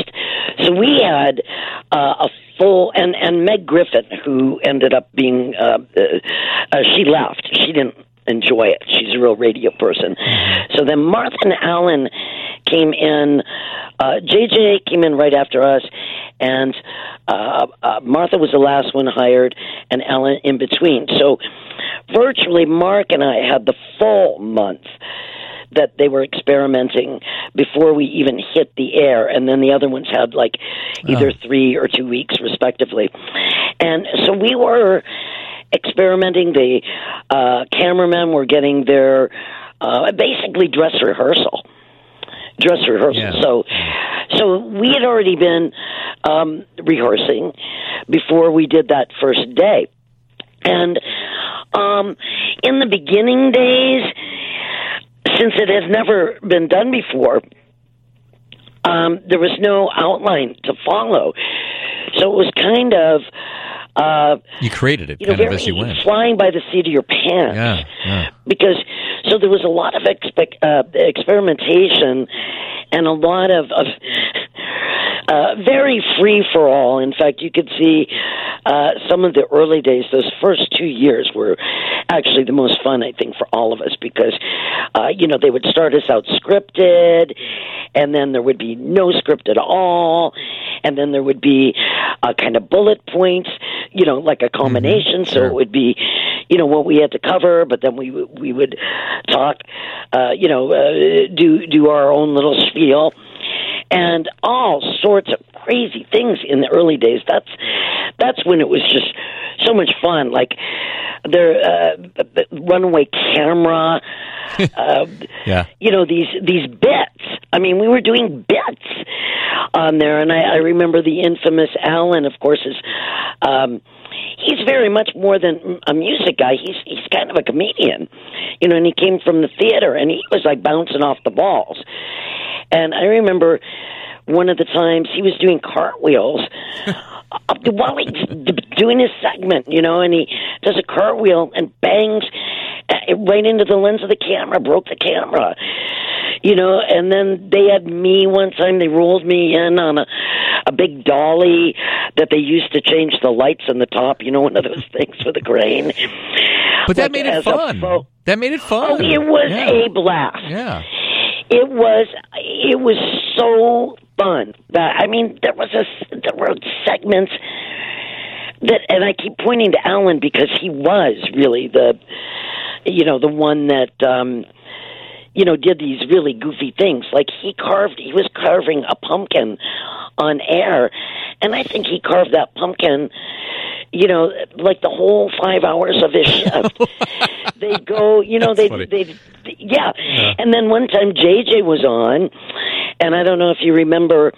So we had uh, a full, and, and Meg Griffin, who ended up being, uh, uh, uh, she left. She didn't enjoy it. She's a real radio person. So then Martha and Alan came in. Uh, J J came in right after us, and uh, uh, Martha was the last one hired, and Alan in between. So virtually Mark and I had the full month that they were experimenting before we even hit the air, and then the other ones had like either oh. three or two weeks respectively. And so we were experimenting. The uh, cameramen were getting their uh, basically dress rehearsal. Dress rehearsal. Yeah. So, so we had already been um, rehearsing before we did that first day. And um, in the beginning days, since it has never been done before, um, there was no outline to follow. So it was kind of... Uh, you created it you know, kind of very, as you went. Flying by the seat of your pants. Yeah, yeah. Because, so there was a lot of expe- uh, experimentation and a lot of, of uh, very free-for-all. In fact, you could see uh, some of the early days, those first two years were actually the most fun, I think, for all of us because, uh, you know, they would start us out scripted, and then there would be no script at all, and then there would be uh, kind of bullet points, you know, like a combination. Mm-hmm. So Sure. it would be, you know, what we had to cover, but then we we would talk, uh, you know, uh, do do our own little spiel, and all sorts of crazy things in the early days. That's that's when it was just so much fun. Like their uh, runaway camera, uh, yeah, you know, these these bits. I mean, we were doing bits on there, and I, I remember the infamous Alan, of course, is. Um, He's very much more than a music guy. He's he's kind of a comedian, you know. And he came from the theater, and he was like bouncing off the balls. And I remember one of the times he was doing cartwheels while he's doing his segment, you know, and he does a cartwheel and bangs right into the lens of the camera, broke the camera. You know, and then they had me one time, they rolled me in on a, a big dolly that they used to change the lights on the top, you know, one of those things with a crane. But that like, made it fun. Fo- that made it fun. Oh, it was yeah. a blast. Yeah. It was, it was so fun. That I mean, there was a, there were segments that, and I keep pointing to Alan because he was really the, you know, the one that, um, you know, did these really goofy things. Like he carved, he was carving a pumpkin on air, and I think he carved that pumpkin, you know, like the whole five hours of his shift. They'd go, you know, they they yeah. yeah. And then one time J J was on, and I don't know if you remember,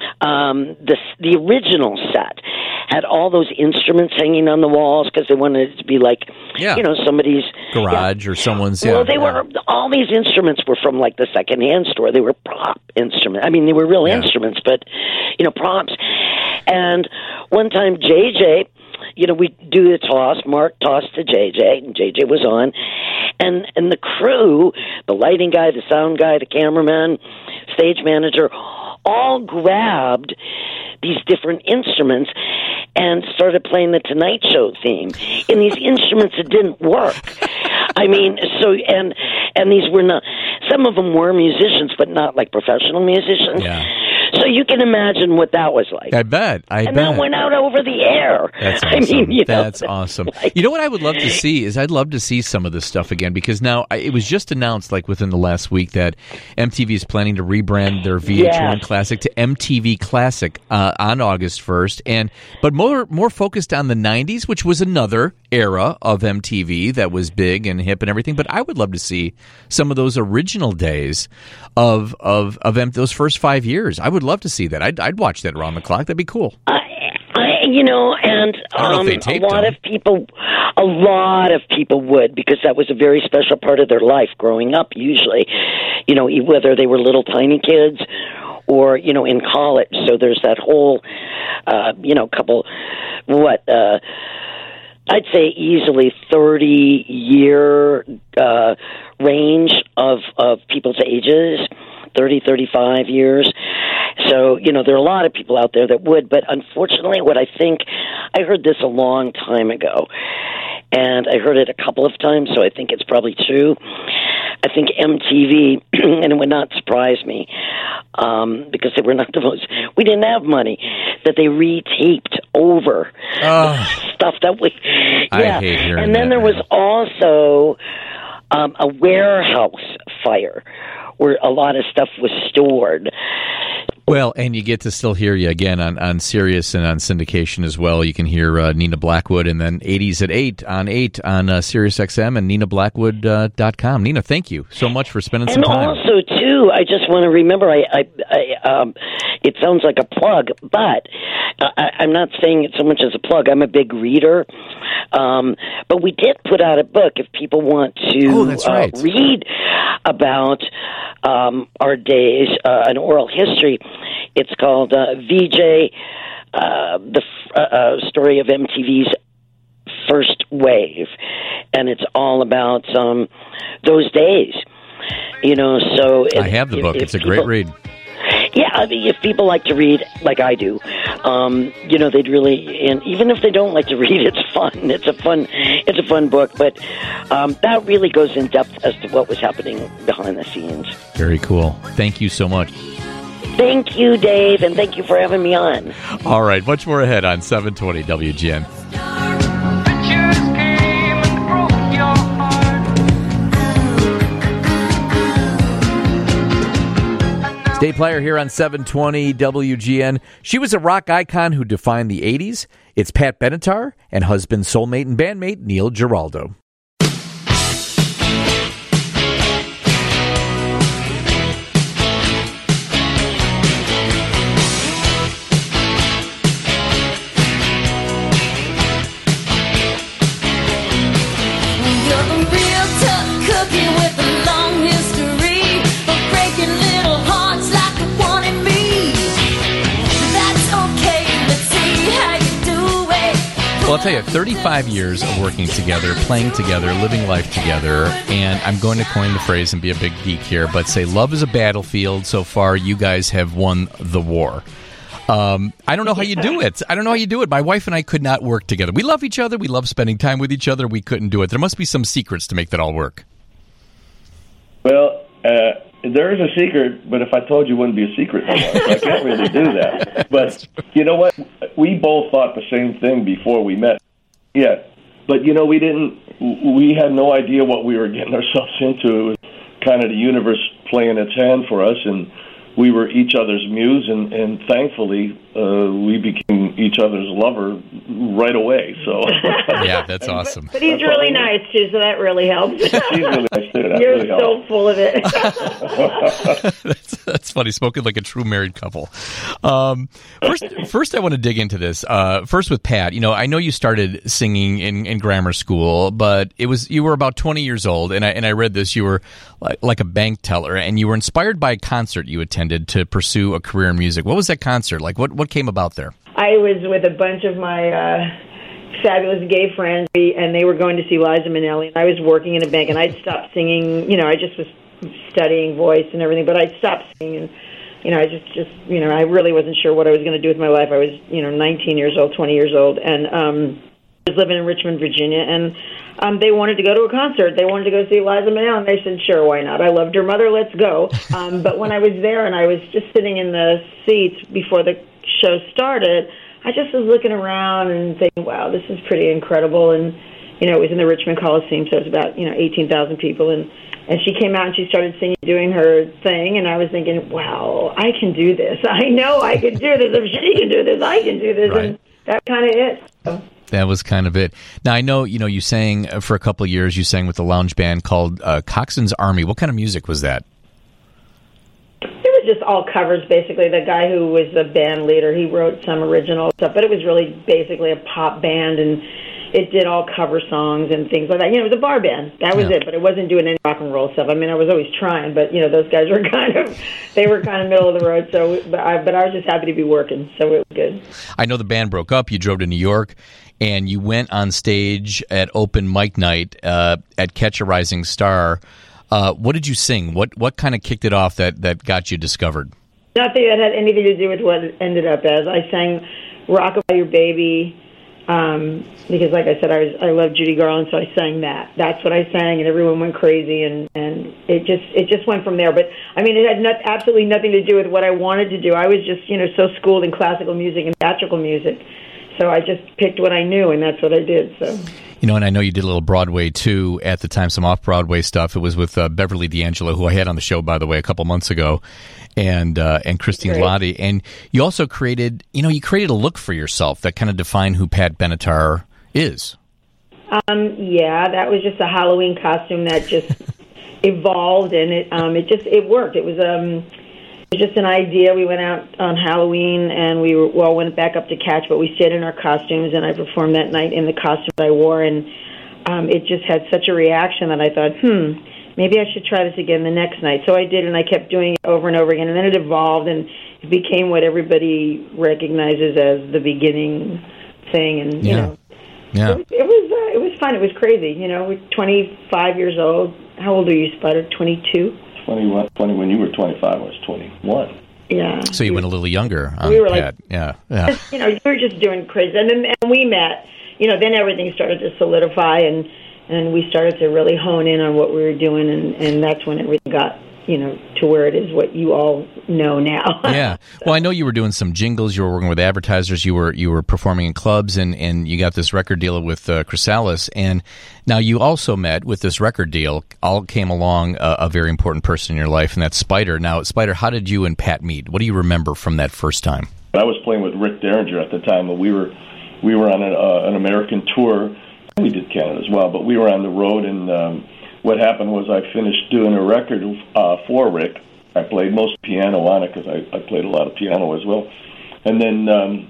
um, the the original set had all those instruments hanging on the walls because they wanted it to be like, yeah. you know, somebody's garage yeah. or someone's. Well, yeah, they yeah. were all these instruments were from like the secondhand store. They were prop instruments. I mean, they were real yeah. instruments, but you know, props. And one time, J J, you know, we do the toss. Mark tossed to J J, and J J was on, and and the crew, the lighting guy, the sound guy, the cameraman, stage manager, all grabbed these different instruments and started playing the Tonight Show theme in these instruments that didn't work. I mean, so, and and these were not, some of them were musicians, but not like professional musicians. Yeah. So you can imagine what that was like. I bet. I and bet. that went out over the air. That's awesome. I mean, you know, That's awesome. Like, you know what I would love to see is I'd love to see some of this stuff again because now I, it was just announced like within the last week that M T V is planning to rebrand their V H one yes. Classic to M T V Classic uh, on August first, and but more more focused on the nineties, which was another era of M T V that was big and hip and everything. But I would love to see some of those original days of of of M- those first five years. I would love to see that. I'd, I'd watch that around the clock. That'd be cool. I, I, you know, and um, know a lot them. of people, a lot of people would because that was a very special part of their life growing up. Usually, you know, whether they were little tiny kids or you know in college. So there's that whole, uh, you know, couple, what. Uh, I'd say easily thirty-year uh, range of, of people's ages, thirty, thirty-five years. So, you know, there are a lot of people out there that would, but unfortunately what I think, I heard this a long time ago, and I heard it a couple of times, so I think it's probably true. I think M T V, and it would not surprise me, um, because they were not the most, we didn't have money, that they retaped over oh, stuff that we, yeah. I hate hearing and then that, there man. was also um, a warehouse fire where a lot of stuff was stored. Well, and you get to still hear you again on, on Sirius and on syndication as well. You can hear uh, Nina Blackwood, and then eighties at eight on eight on uh, Sirius X M and nina blackwood dot com. Nina, thank you so much for spending some and time. And also, too, I just want to remember, I, I, I um, it sounds like a plug, but uh, I, I'm not saying it so much as a plug. I'm a big reader. Um, but we did put out a book if people want to oh, that's right. uh, read about um, our days, uh, an oral history. It's called uh, V J, uh, the uh, uh, story of M T V's first wave, and it's all about um, those days. You know, so I have the if, book. If it's a people, great read. Yeah, I mean, if people like to read like I do, um, you know, they'd really, and even if they don't like to read, it's fun. It's a fun, it's a fun book. But um, that really goes in depth as to what was happening behind the scenes. Very cool. Thank you so much. Thank you, Dave, and thank you for having me on. All right, much more ahead on seven twenty W G N. State Player here on seven twenty W G N. She was a rock icon who defined the eighties. It's Pat Benatar and husband, soulmate, and bandmate Neil Giraldo. Well, I'll tell you, thirty-five years of working together, playing together, living life together, and I'm going to coin the phrase and be a big geek here, but say love is a battlefield. So far, you guys have won the war. Um, I don't know how you do it. I don't know how you do it. My wife and I could not work together. We love each other. We love spending time with each other. We couldn't do it. There must be some secrets to make that all work. Well, uh, there is a secret, but if I told you, it wouldn't be a secret anymore, so I can't really do that. But you know what? We both thought the same thing before we met. Yeah, but you know, we didn't. We had no idea what we were getting ourselves into. It was kind of the universe playing its hand for us, and we were each other's muse, and, and thankfully, uh, we became each other's lover right away. So yeah, that's awesome. But he's really nice too, so that really helps. He's really nice too. That You're really so helps. full of it. that's, that's funny. Spoken like a true married couple. Um, first, first, I want to dig into this. Uh, first, with Pat. You know, I know you started singing in, in grammar school, but it was you were about twenty years old, and I and I read this. You were like, like a bank teller, and you were inspired by a concert you attended to pursue a career in music. What was that concert like? What what came about there? I was with a bunch of my uh, fabulous gay friends, and they were going to see Liza Minnelli, and I was working in a bank, and I'd stopped singing. You know, I just was studying voice and everything, but I'd stopped singing, and you know, I just, just you know, I really wasn't sure what I was going to do with my life. I was, you know, nineteen years old, twenty years old, and um, I was living in Richmond, Virginia, and um, they wanted to go to a concert. They wanted to go see Liza Minnelli, and they said, sure, why not? I loved her mother, let's go. Um, but when I was there and I was just sitting in the seats before the show started, I just was looking around and thinking, wow, this is pretty incredible. And, you know, it was in the Richmond Coliseum, so it was about, you know, eighteen thousand people. And, and she came out and she started singing, doing her thing, and I was thinking, wow, I can do this. I know I can do this. If she can do this, I can do this. Right. And that's kind of it. So. That was kind of it. Now, I know, you know, you sang uh, for a couple of years, you sang with a lounge band called uh, Coxson's Army. What kind of music was that? It was just all covers, basically. The guy who was the band leader, he wrote some original stuff, but it was really basically a pop band, and it did all cover songs and things like that. You know, it was a bar band. That was yeah. it, but it wasn't doing any rock and roll stuff. I mean, I was always trying, but, you know, those guys were kind of, they were kind of middle of the road, so, but I, but I was just happy to be working, so it was good. I know the band broke up. You drove to New York, and you went on stage at open mic night uh, at Catch a Rising Star. Uh, what did you sing? What what kind of kicked it off that, that got you discovered? Nothing that had anything to do with what it ended up as. I sang "Rockabye Your Baby" um, because, like I said, I was I love Judy Garland, so I sang that. That's what I sang, and everyone went crazy, and, and it just it just went from there. But I mean, it had not, absolutely nothing to do with what I wanted to do. I was just you know so schooled in classical music and theatrical music, so I just picked what I knew, and that's what I did. So. You know, and I know you did a little Broadway, too, at the time, some off-Broadway stuff. It was with uh, Beverly D'Angelo, who I had on the show, by the way, a couple months ago, and uh, and Christine Great. Lottie. And you also created, you know, you created a look for yourself that kind of defined who Pat Benatar is. Um, yeah, that was just a Halloween costume that just evolved, and it um, it just it worked. It was um. It was just an idea. We went out on Halloween, and we were, well went back up to catch, but we stayed in our costumes, and I performed that night in the costume I wore, and um, it just had such a reaction that I thought, hmm, maybe I should try this again the next night. So I did, and I kept doing it over and over again, and then it evolved, and it became what everybody recognizes as the beginning thing, and you yeah. know, yeah, it was it was, uh, it was fun. It was crazy. You know, we're twenty-five years old. How old are you, Spider? twenty-two. twenty-one, twenty, when you were twenty-five, I was twenty-one. Yeah. So you went a little younger on we were Pat. like, yeah, yeah. you know, you were just doing crazy. And then and we met, you know, then everything started to solidify, and, and we started to really hone in on what we were doing, and, and that's when everything got, you know, to where it is what you all know now. Yeah. Well, I know you were doing some jingles. You were working with advertisers. You were you were performing in clubs, and, and you got this record deal with uh, Chrysalis. And now you also met with this record deal. All came along a, a very important person in your life, and that's Spider. Now, Spider, how did you and Pat meet? What do you remember from that first time? I was playing with Rick Derringer at the time, and we were we were on an, uh, an American tour. We did Canada as well, but we were on the road, and um, what happened was I finished doing a record uh, for Rick. I played most piano on it because I, I played a lot of piano as well. And then um,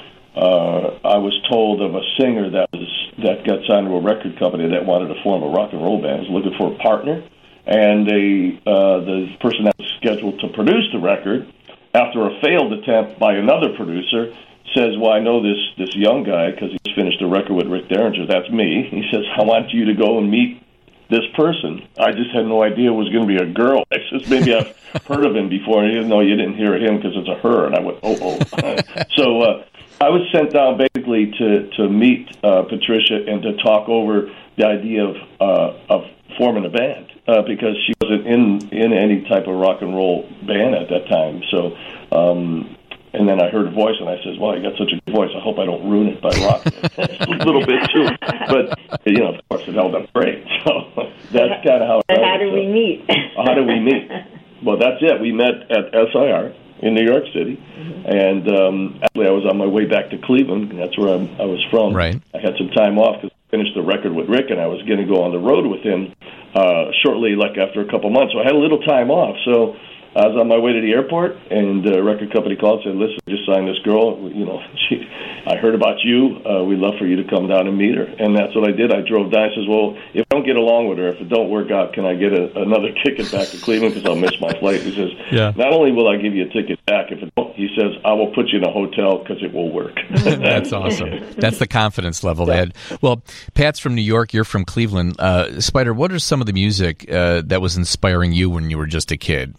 uh, I was told of a singer that was that got signed to a record company that wanted to form a rock and roll band. Was looking for a partner, and they, uh, the person that was scheduled to produce the record, after a failed attempt by another producer, says, well, I know this, this young guy because he's finished a record with Rick Derringer. That's me. He says, I want you to go and meet this person. I just had no idea it was going to be a girl. I says, maybe I've heard of him before. He didn't know you didn't hear him because it's a her. And I went, oh, oh. So uh, I was sent down basically to, to meet uh, Patricia and to talk over the idea of uh, of forming a band uh, because she wasn't in, in any type of rock and roll band at that time. So, um, and then I heard a voice, and I says, well, you got such a good voice. I hope I don't ruin it by rocking it a little bit, too. But, you know, of course, it held up great. So that's kind of how it And started. how did we meet? How did we meet? Well, that's it. We met at S I R in New York City. Mm-hmm. And um, actually, I was on my way back to Cleveland, and that's where I'm, I was from. Right. I had some time off because I finished the record with Rick, and I was going to go on the road with him uh, shortly, like after a couple months. So I had a little time off. So I was on my way to the airport, and the record company called and said, listen, I just signed this girl. You know, she, I heard about you. Uh, we'd love for you to come down and meet her. And that's what I did. I drove down. I says, well, if I don't get along with her, if it don't work out, can I get a, another ticket back to Cleveland because I'll miss my flight? He says, yeah. Not only will I give you a ticket back, if it don't, he says, I will put you in a hotel because it will work. That's awesome. That's the confidence level they had. Well, Pat's from New York. You're from Cleveland. Uh, Spider, what are some of the music uh, that was inspiring you when you were just a kid?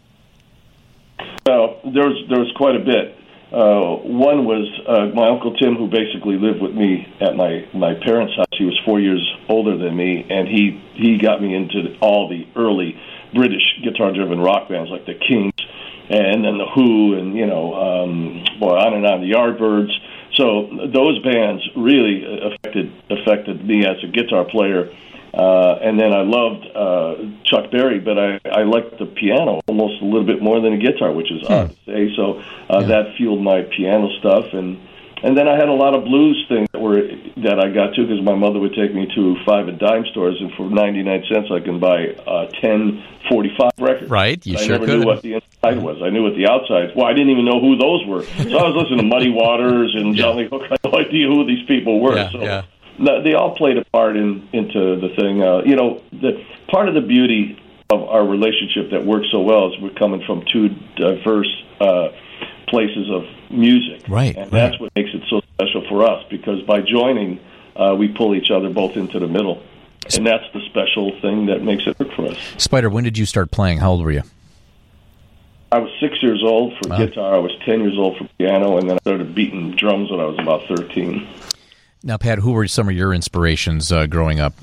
Well, there was there was quite a bit. Uh, one was uh, my Uncle Tim, who basically lived with me at my, my parents' house. He was four years older than me, and he, he got me into all the early British guitar-driven rock bands like the Kings and then the Who and, you know, um, boy, on and on, the Yardbirds. So those bands really affected affected me as a guitar player. Uh, and then I loved uh, Chuck Berry, but I, I liked the piano almost a little bit more than the guitar, which is hmm. odd to say. So uh, yeah. that fueled my piano stuff. And and then I had a lot of blues things that were that I got to because my mother would take me to five and dime stores, and for ninety-nine cents I can buy uh, ten forty-five records. Right, you I sure never could. knew what the inside was. I knew what the outside. Well, I didn't even know who those were. So I was listening to Muddy Waters and John Lee Hooker. I had no idea who these people were. Yeah, so. yeah. No, they all played a part in into the thing. Uh, you know, the part of the beauty of our relationship that works so well is we're coming from two diverse uh, places of music, right? And right. that's what makes it so special for us. Because by joining, uh, we pull each other both into the middle, and that's the special thing that makes it work for us. Spider, when did you start playing? How old were you? I was six years old for wow. guitar. I was ten years old for piano, and then I started beating drums when I was about thirteen. Now, Pat, who were some of your inspirations uh, growing up?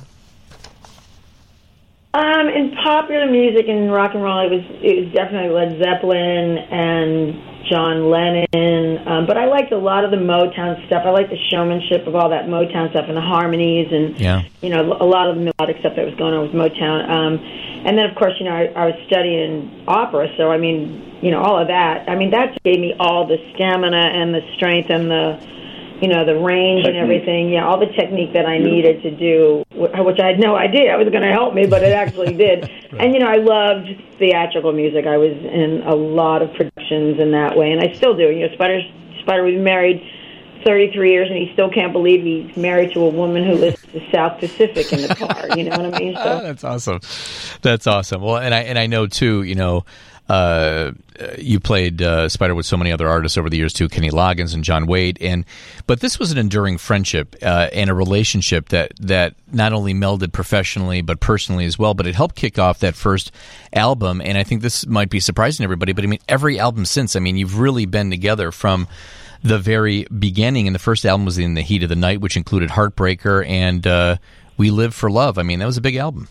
Um, in popular music and rock and roll, it was it was definitely Led Zeppelin and John Lennon. Um, but I liked a lot of the Motown stuff. I liked the showmanship of all that Motown stuff and the harmonies and yeah. you know a lot of the melodic stuff that was going on with Motown. Um, and then of course you know I, I was studying opera, so I mean you know all of that. I mean that gave me all the stamina and the strength and the you know, the range technique. And everything, yeah, all the technique that I needed to do, which I had no idea it was going to help me, but it actually did. Right. And, you know, I loved theatrical music. I was in a lot of productions in that way, and I still do. You know, Spider, Spider was married thirty-three years, and he still can't believe he's married to a woman who listens to South Pacific in the car. You know what I mean? So that's awesome. That's awesome. Well, and I and I know, too, you know, Uh, you played uh, Spider with so many other artists over the years too, Kenny Loggins and John Waite, and but this was an enduring friendship uh, and a relationship that that not only melded professionally but personally as well. But it helped kick off that first album, and I think this might be surprising to everybody. But I mean, every album since, I mean, you've really been together from the very beginning. And the first album was In the Heat of the Night, which included Heartbreaker and uh, We Live for Love. I mean, that was a big album.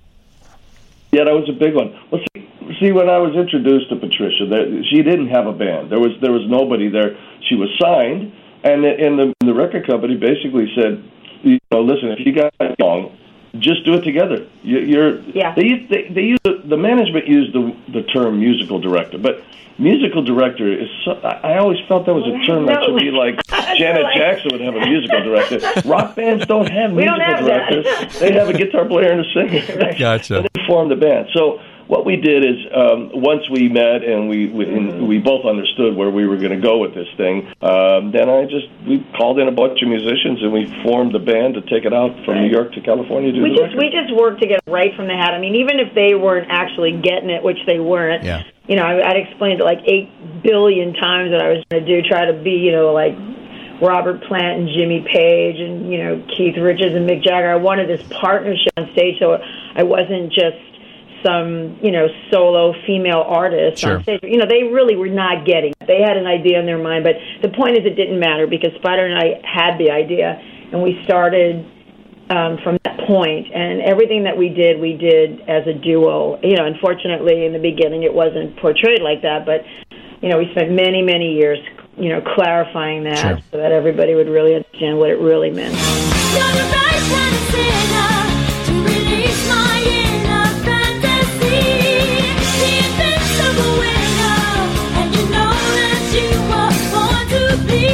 Yeah, that was a big one. Well, see, see, when I was introduced to Patricia, there, she didn't have a band. There was there was nobody there. She was signed, and the, and the, the record company basically said, you know, listen, if you got a song, just do it together. You, you're yeah. They they, they use the, the management used the the term musical director, but musical director is. So, I always felt that was a term that should be like Janet Jackson would have a musical director. Rock bands don't have we musical don't have directors. That. They have a guitar player and a singer. Right? Gotcha. And they formed the band. So what we did is um, once we met and we we, and we both understood where we were going to go with this thing, um, then I just we called in a bunch of musicians and we formed the band to take it out from right. New York to California to do we the just record. we just worked together right from the hat. I mean, even if they weren't actually getting it, which they weren't. Yeah. You know, I, I'd explained it like eight billion times that I was going to do, try to be, you know, like Robert Plant and Jimmy Page and, you know, Keith Richards and Mick Jagger. I wanted this partnership on stage so I wasn't just some, you know, solo female artist sure. on stage. You know, they really were not getting it. They had an idea in their mind, but the point is it didn't matter because Spider and I had the idea, and we started um, from that point, and everything that we did, we did as a duo. You know, unfortunately, in the beginning, it wasn't portrayed like that, but, you know, we spent many, many years, you know, clarifying that sure. so that everybody would really understand what it really meant. You're the right kind of sinner to release my inner fantasy. The invincible winner, and you know that you were born to be.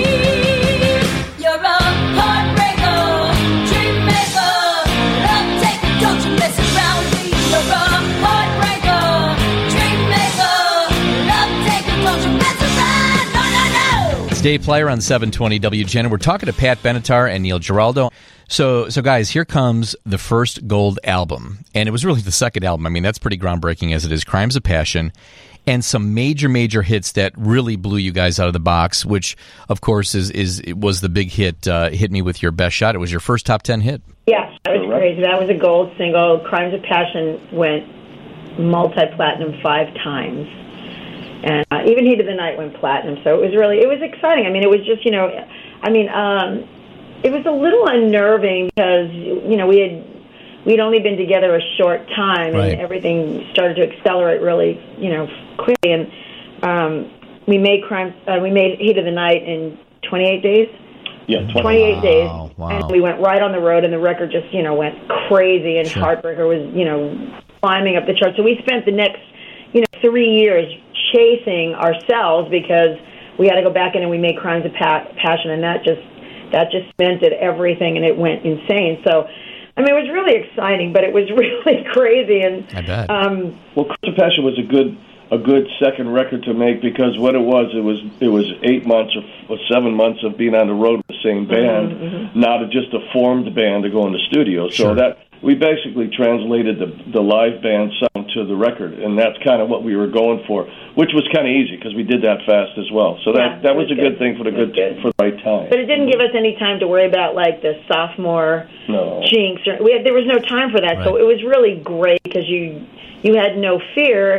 You're a heartbreaker, dream maker, love taker, don't you mess around me. You're a heartbreaker, dream maker, love taker, don't you mess around. No, no, no. It's Dave Plyer on seven twenty W G N. We're talking to Pat Benatar and Neil Giraldo. So, so guys, here comes the first gold album, and it was really the second album. I mean, that's pretty groundbreaking as it is. Crimes of Passion, and some major, major hits that really blew you guys out of the box. Which, of course, is is it was the big hit. Uh, Hit Me With Your Best Shot. It was your first top ten hit. Yeah, that was crazy. That was a gold single. Crimes of Passion went multi-platinum five times. And uh, even Heat of the Night went platinum, so it was really, it was exciting. I mean, it was just, you know, I mean, um, it was a little unnerving because, you know, we had, we'd only been together a short time, right. and everything started to accelerate really, you know, quickly. And um, we made Crime, uh, we made Heat of the Night in twenty-eight days. Yeah, twenty twenty-eight wow, days, wow. and we went right on the road, and the record just, you know, went crazy, and sure. Heartbreaker was, you know, climbing up the charts. So we spent the next, you know, three years chasing ourselves because we had to go back in and we made Crimes of pa- Passion, and that just that just cemented everything, and it went insane. So, I mean, it was really exciting, but it was really crazy. And I bet. Um, well, Crimes of Passion was a good a good second record to make because what it was, it was it was eight months or, or seven months of being on the road with the same band, mm-hmm, mm-hmm. not a, just a formed band to go in the studio. So sure. that we basically translated the the live band sound to the record, and that's kind of what we were going for, which was kind of easy because we did that fast as well. So that Yeah, that was, was a good. good thing for the good, good. for the right time. But it didn't give us any time to worry about like the sophomore No. jinx. Or, we had, there was no time for that, Right. so it was really great because you you had no fear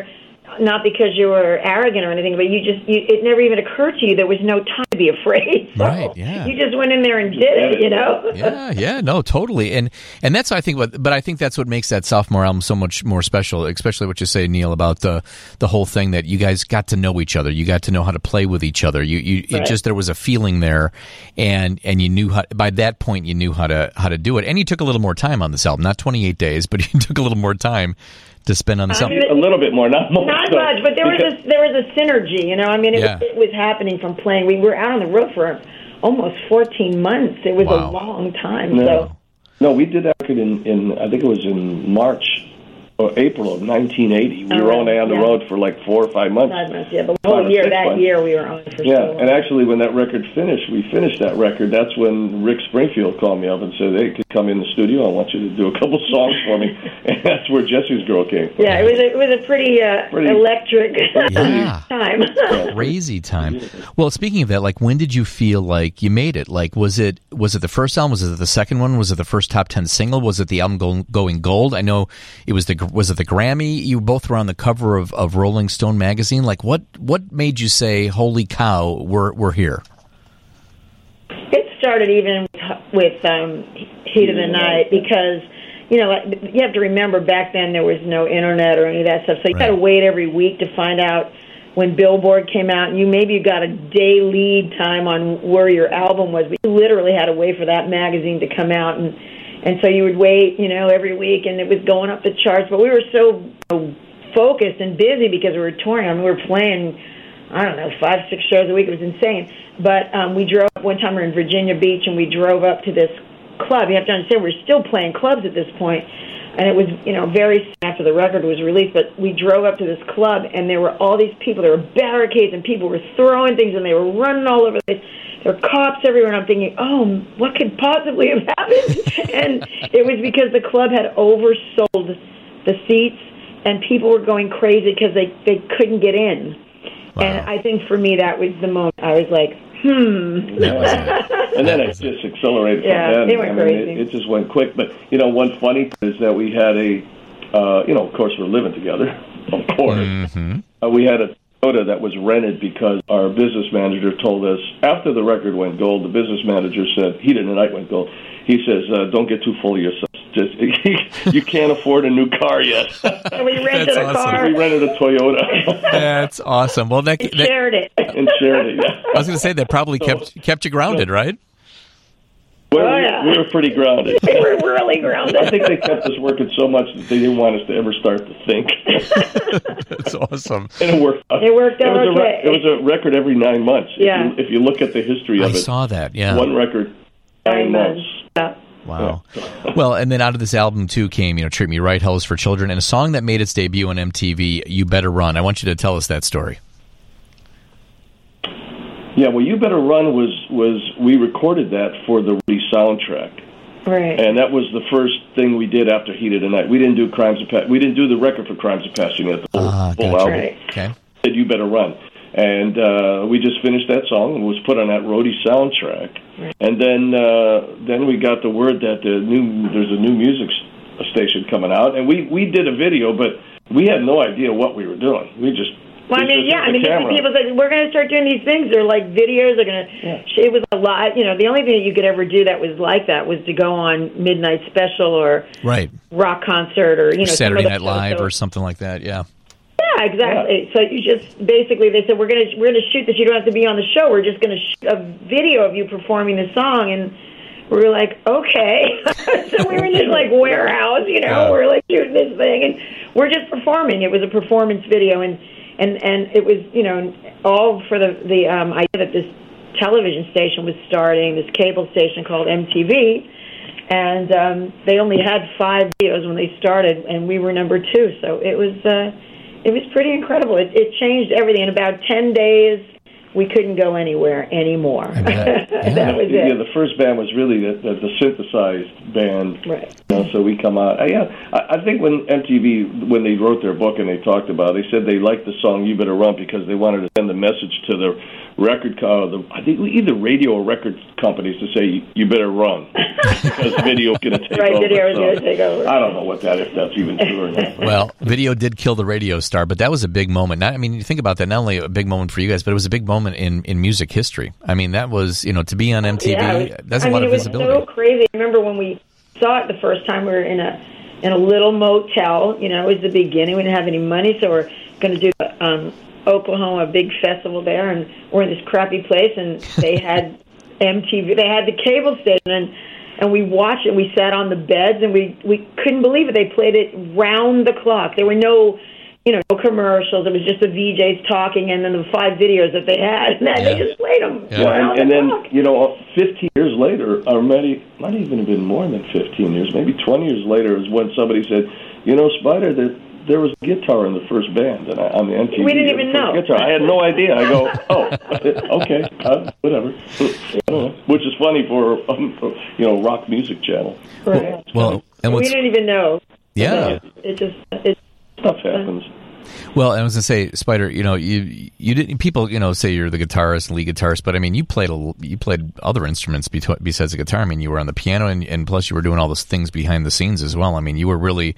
not because you were arrogant or anything, but you just, you, it never even occurred to you there was no time to be afraid. So right, yeah. You just went in there and did it, you know? Yeah, yeah, no, totally. And and that's, I think, what, but I think that's what makes that sophomore album so much more special, especially what you say, Neil, about the the whole thing that you guys got to know each other. You got to know how to play with each other. You, you Right. it just, there was a feeling there, and and you knew how, by that point, you knew how to how to do it. And you took a little more time on this album, not twenty-eight days, but you took a little more time to spend on this album. A little bit more, not more. Not so, much, but there was because, a, there was a synergy, you know. I mean, it, Yeah. was, it was happening from playing. We were out on the road for almost fourteen months. It was Wow. a long time. No. So No, we did that record in, in, I think it was in March or April of nineteen eighty. We Oh, were only on the yeah. road for like four or five months. five months, yeah. But the whole Five or year, six that months. year, we were on for Yeah, so long. and actually when that record finished, we finished that record, that's when Rick Springfield called me up and said, hey, could come in the studio, I want you to do a couple songs for me. And that's where Jesse's Girl came from. Yeah, it was a, it was a pretty, uh, Pretty- electric Yeah. time. Crazy time. Well, speaking of that, like, when did you feel like you made it? Like, was it was it the first album? Was it the second one? Was it the first top ten single? Was it the album go, going gold? I know it was the was it the Grammy? You both were on the cover of, of Rolling Stone magazine. Like, what what made you say, "Holy cow, we're we're here"? It started even with um, Heat of the Night because, you know, like, you have to remember back then there was no internet or any of that stuff. So you Right. had to wait every week to find out when Billboard came out. And you maybe you got a day lead time on where your album was. But you literally had to wait for that magazine to come out. And, and so you would wait, you know, every week. And it was going up the charts. But we were so you know, focused and busy because we were touring. I mean, we were playing, I don't know, five, six shows a week. It was insane. But um, we drove, one time we were in Virginia Beach, and we drove up to this club. You have to understand, we were still playing clubs at this point, and it was, you know, very soon after the record was released, but we drove up to this club, and there were all these people. There were barricades, and people were throwing things, and they were running all over the place. There were cops everywhere, and I'm thinking, oh, what could possibly have happened? And it was because the club had oversold the seats, and people were going crazy because they, they couldn't get in. Wow. And I think for me, that was the moment I was like, hmm. And then it just accelerated from Yeah, then. it went I mean, crazy. It, it just went quick. But, you know, one funny thing is that we had a, uh, you know, of course we're living together, of course. Mm-hmm. Uh, we had a Toyota that was rented because our business manager told us, after the record went gold, the business manager said, Heat of the Night went gold. He says, uh, don't get too full of yourself. Just you can't afford a new car yet. And we rented That's a awesome. car We rented a Toyota That's awesome. Well, that, and that shared it. and shared it. Yeah. I was going to say that probably kept kept you grounded, right? Well, Oh, we, yeah. we were pretty grounded. We were really I grounded. think they kept us working so much that they didn't want us to ever start to think. That's awesome. And it worked out. It worked out it was a okay. It was a record every nine months. Yeah. If you, if you look at the history I of it, saw that. Yeah. one record, nine, Nine months. months. Yeah. Wow. Well, and then out of this album, too, came, you know, Treat Me Right, Hell is for Children, and a song that made its debut on M T V, You Better Run. I want you to tell us that story. Yeah, well, You Better Run was, was we recorded that for the Rudy soundtrack. Right. And that was the first thing we did after Heat of the Night. We didn't do Crimes of Pa- We didn't do the record for Crimes of Passion yet, the full, Ah, full gotcha. album. Right. Okay. Said You Better Run. And uh, we just finished that song and was put on that Roadie soundtrack. Right. And then uh, then we got the word that the new there's a new music s- station coming out, and we, we did a video, but we had no idea what we were doing. We just Well, I we mean, just yeah, had I mean, the camera. people say, we're going to start doing these things. They're like videos. They're going to, Yeah. it was a lot, you know, the only thing that you could ever do that was like that was to go on Midnight Special or Right. Rock Concert or, you know, Saturday some Night of the shows. Live or something like that, yeah. Yeah, exactly. So you just, basically, they said, we're going to we're going to shoot this. You don't have to be on the show. We're just going to shoot a video of you performing the song. And we were like, okay. So we were in this, like, warehouse, you know, Yeah. we're, like, shooting this thing. And we're just performing. It was a performance video. And And and it was, you know, all for the the um, idea that this television station was starting, this cable station called M T V, and um, they only had five videos when they started, and we were number two. So it was uh, it was pretty incredible. It, it changed everything. In about ten days, we couldn't go anywhere anymore. I bet. Yeah. That was yeah, it. the first band was really the, the, the synthesized band. Right. You know, so we come out. I, yeah, I, I think when M T V, when they wrote their book and they talked about it, they said they liked the song You Better Run because they wanted to send a message to the record, co- the, I think either radio or record companies to say you better run because video is going to take right, over. video is So, going to take over. I don't know what that if that's even true or not. Well, video did kill the radio star, but that was a big moment. Not, I mean, you think about that. Not only a big moment for you guys, but it was a big moment in, in music history. I mean, that was, you know, to be on M T V. Yeah, it was, that's I a lot mean, of it was visibility. so crazy. I remember when we saw it the first time. We were in a in a little motel. You know, it was the beginning. We didn't have any money, so we're going to do um, Oklahoma, a big festival there, and we're in this crappy place, and they had M T V. They had the cable station, and and we watched it. We sat on the beds, and we we couldn't believe it. They played it round the clock. There were no, you know, no commercials. It was just the V Js talking, and then the five videos that they had, and then Yeah. they just played them. Yeah, and, and then, you know, fifteen years later, or maybe, might even have been more than fifteen years, maybe twenty years later is when somebody said, you know, Spider, there, there was a guitar in the first band and I, on the M T V. We didn't the even first know. Guitar. I had no idea. I go, oh, okay, uh, whatever. I don't know. Which is funny for, um, you know, rock music channel. Right. Well, and we what's, didn't even know. yeah. It just it Stuff happens. Well, I was going to say, Spider, you know, you you didn't. People, you know, say you're the guitarist, lead guitarist, but I mean, you played a, you played other instruments be- besides the guitar. I mean, you were on the piano, and, and plus you were doing all those things behind the scenes as well. I mean, you were really,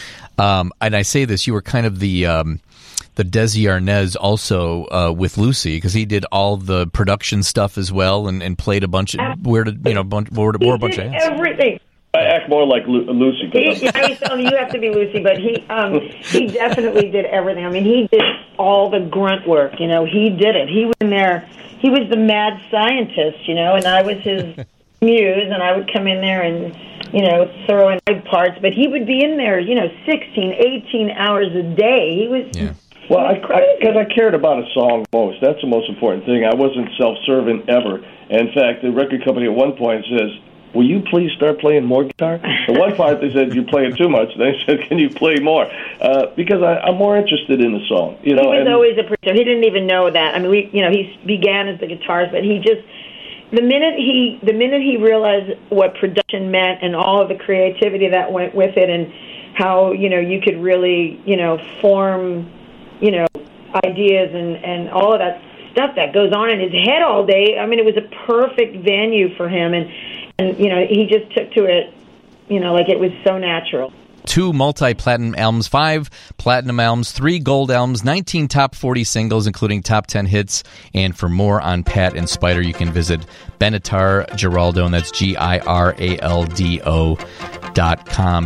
um, and I say this, you were kind of the um, the Desi Arnaz also uh, with Lucy, because he did all the production stuff as well, and, and played a bunch of where did you know bunch, wore, wore a bunch did of hats. everything. I act more like Lu- Lucy. He, I was telling you, you have to be Lucy, but he um, he definitely did everything. I mean, he did all the grunt work. You know, he did it. He was in there. He was the mad scientist. You know, and I was his muse, and I would come in there and you know throw in my parts. But he would be in there, you know, sixteen, eighteen hours a day. He was. Yeah. Well, I because I, I cared about a song most. That's the most important thing. I wasn't self-serving ever. And in fact, the record company at one point says, will you please start playing more guitar? At one point they said, you're playing too much. They said, can you play more? Uh, because I, I'm more interested in the song. You know, he was and, always a producer. He didn't even know that. I mean, we, you know, he began as the guitarist, but he just the minute he the minute he realized what production meant and all of the creativity that went with it, and how you know you could really you know form you know ideas and and all of that stuff that goes on in his head all day. I mean, it was a perfect venue for him, and. And, you know, he just took to it, you know, like it was so natural. Two multi-platinum albums, five platinum albums, three gold albums, nineteen top forty singles, including top ten hits. And for more on Pat and Spider, you can visit Benatar Giraldo, and that's G I R A L D O dot com.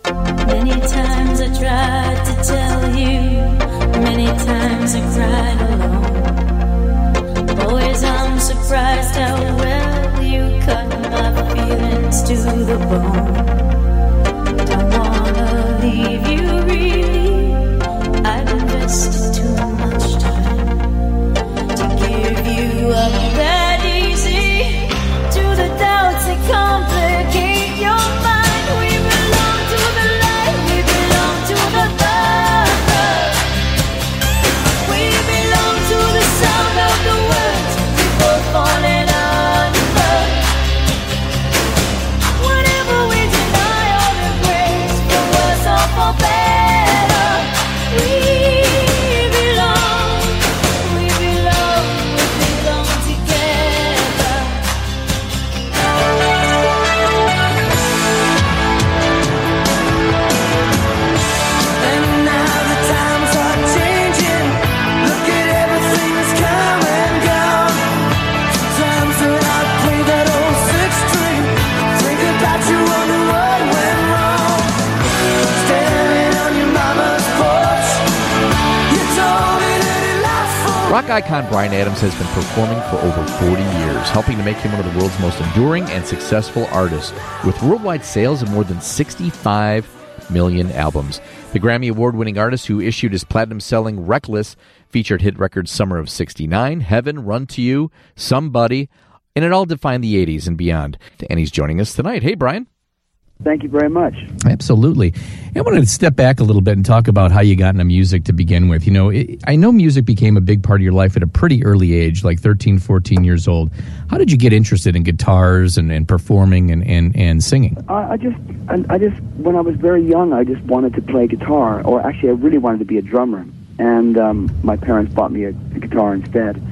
Many times I tried to tell you, many times I cried alone. Always I'm surprised how well you cut my feelings to the bone. Don't wanna leave you really, I've invested too much time to give you up that easy, to the doubts that complicate your mind. We belong to the light, we belong to the dark. We belong to the sound of the words we both falling under. Whatever we deny or embrace, for worse or for better, we belong, we belong, we belong together. And now the times are changing. Look at everything that's come and gone. Sometimes when I play that old six string, think about you, wonder what went wrong. Standing on your mama's porch, you told me that it lasts for. Rock icon Bryan Adams has been performing for over forty years, helping to make him one of the world's most enduring and successful artists, with worldwide sales of more than sixty-five million albums. The Grammy Award-winning artist, who issued his platinum-selling Reckless, featured hit records Summer of sixty-nine, Heaven, Run to You, Somebody, and it all defined the eighties and beyond. And he's joining us tonight. Hey, Bryan. Thank you very much. Absolutely. I wanted to step back a little bit and talk about how you got into music to begin with. You know, it, I know music became a big part of your life at a pretty early age, like thirteen, fourteen years old. How did you get interested in guitars and, and performing and, and, and singing? I, I just, I, I just, when I was very young, I just wanted to play guitar, or actually, I really wanted to be a drummer. And um, my parents bought me a, a guitar instead.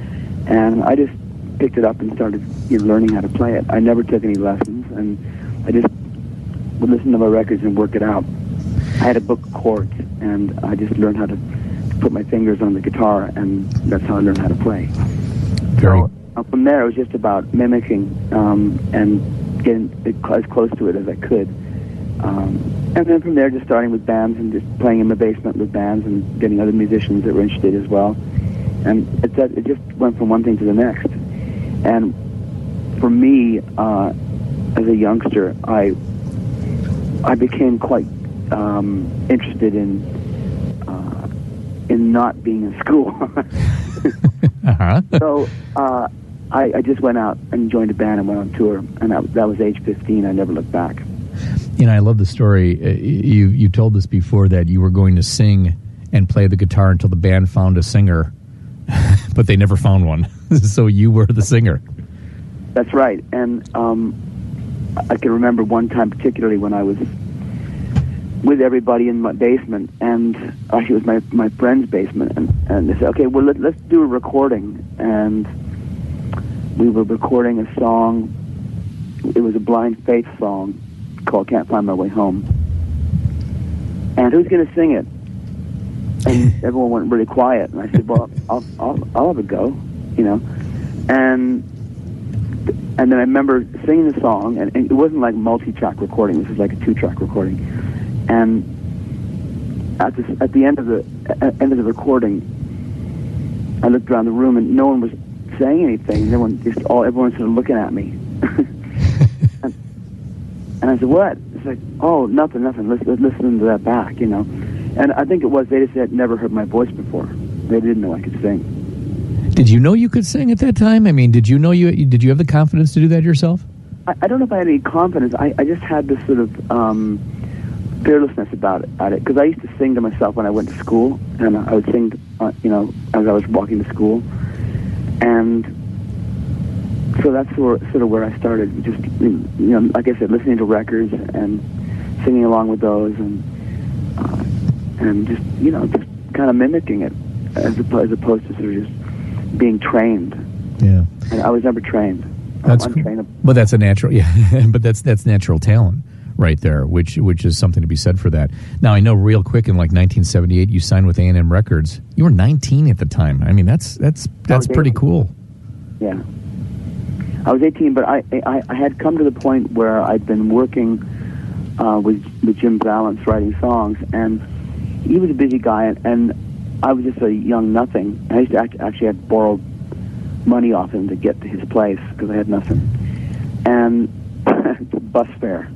And I just picked it up and started you know, learning how to play it. I never took any lessons, and I just would listen to my records and work it out. I had a book of chords, and I just learned how to put my fingers on the guitar, and that's how I learned how to play. Very. So uh, from there, it was just about mimicking um, and getting as close to it as I could. Um, and then from there, just starting with bands and just playing in the basement with bands and getting other musicians that were interested as well. And it, it just went from one thing to the next. And for me, uh, as a youngster, I I became quite um, interested in uh, in not being in school. uh-huh. So uh, I, I just went out and joined a band and went on tour, and that, that was age fifteen. I never looked back. You know, I love the story. Uh, you you told us before that you were going to sing and play the guitar until the band found a singer, but they never found one. So you were the singer. That's right. And um, I can remember one time particularly when I was with everybody in my basement, and actually it was my, my friend's basement, and, and they said, okay, well, let, let's do a recording. And we were recording a song. It was a Blind Faith song called Can't Find My Way Home. And who's going to sing it? And everyone went really quiet. And I said, well, I'll, I'll, I'll have a go, you know. And and then I remember singing the song, and, and it wasn't like multi-track recording. This was like a two-track recording. And at the, at the end of the at end of the recording, I looked around the room, and no one was saying anything. Everyone just all everyone sort of looking at me. and, and I said, "What?" It's like, "Oh, nothing, nothing. Let's, let's listen to that back," you know. And I think it was they just had never heard my voice before. They didn't know I could sing. Did you know you could sing at that time? I mean, did you know you did you have the confidence to do that yourself? I, I don't know if I had any confidence. I, I just had this sort of um, fearlessness about it, at it, because I used to sing to myself when I went to school, and I would sing, uh, you know, as I was walking to school, and so that's where, sort of where I started. Just you know, like I said, listening to records and singing along with those, and uh, and just you know, just kind of mimicking it, as opposed, as opposed to sort of just being trained. Yeah. And I was never trained. That's I'm cool. untrainable. But that's a natural, yeah. But that's that's natural talent right there, which which is something to be said for that. Now I know real quick in like nineteen seventy-eight you signed with A and M Records. You were nineteen at the time. I mean that's that's that's pretty cool. Yeah. I was eighteen, but I, I I had come to the point where I'd been working uh, with with Jim Valance writing songs, and he was a busy guy, and, and I was just a young nothing. I used to act, actually had borrowed money off him to get to his place because I had nothing, and bus fare.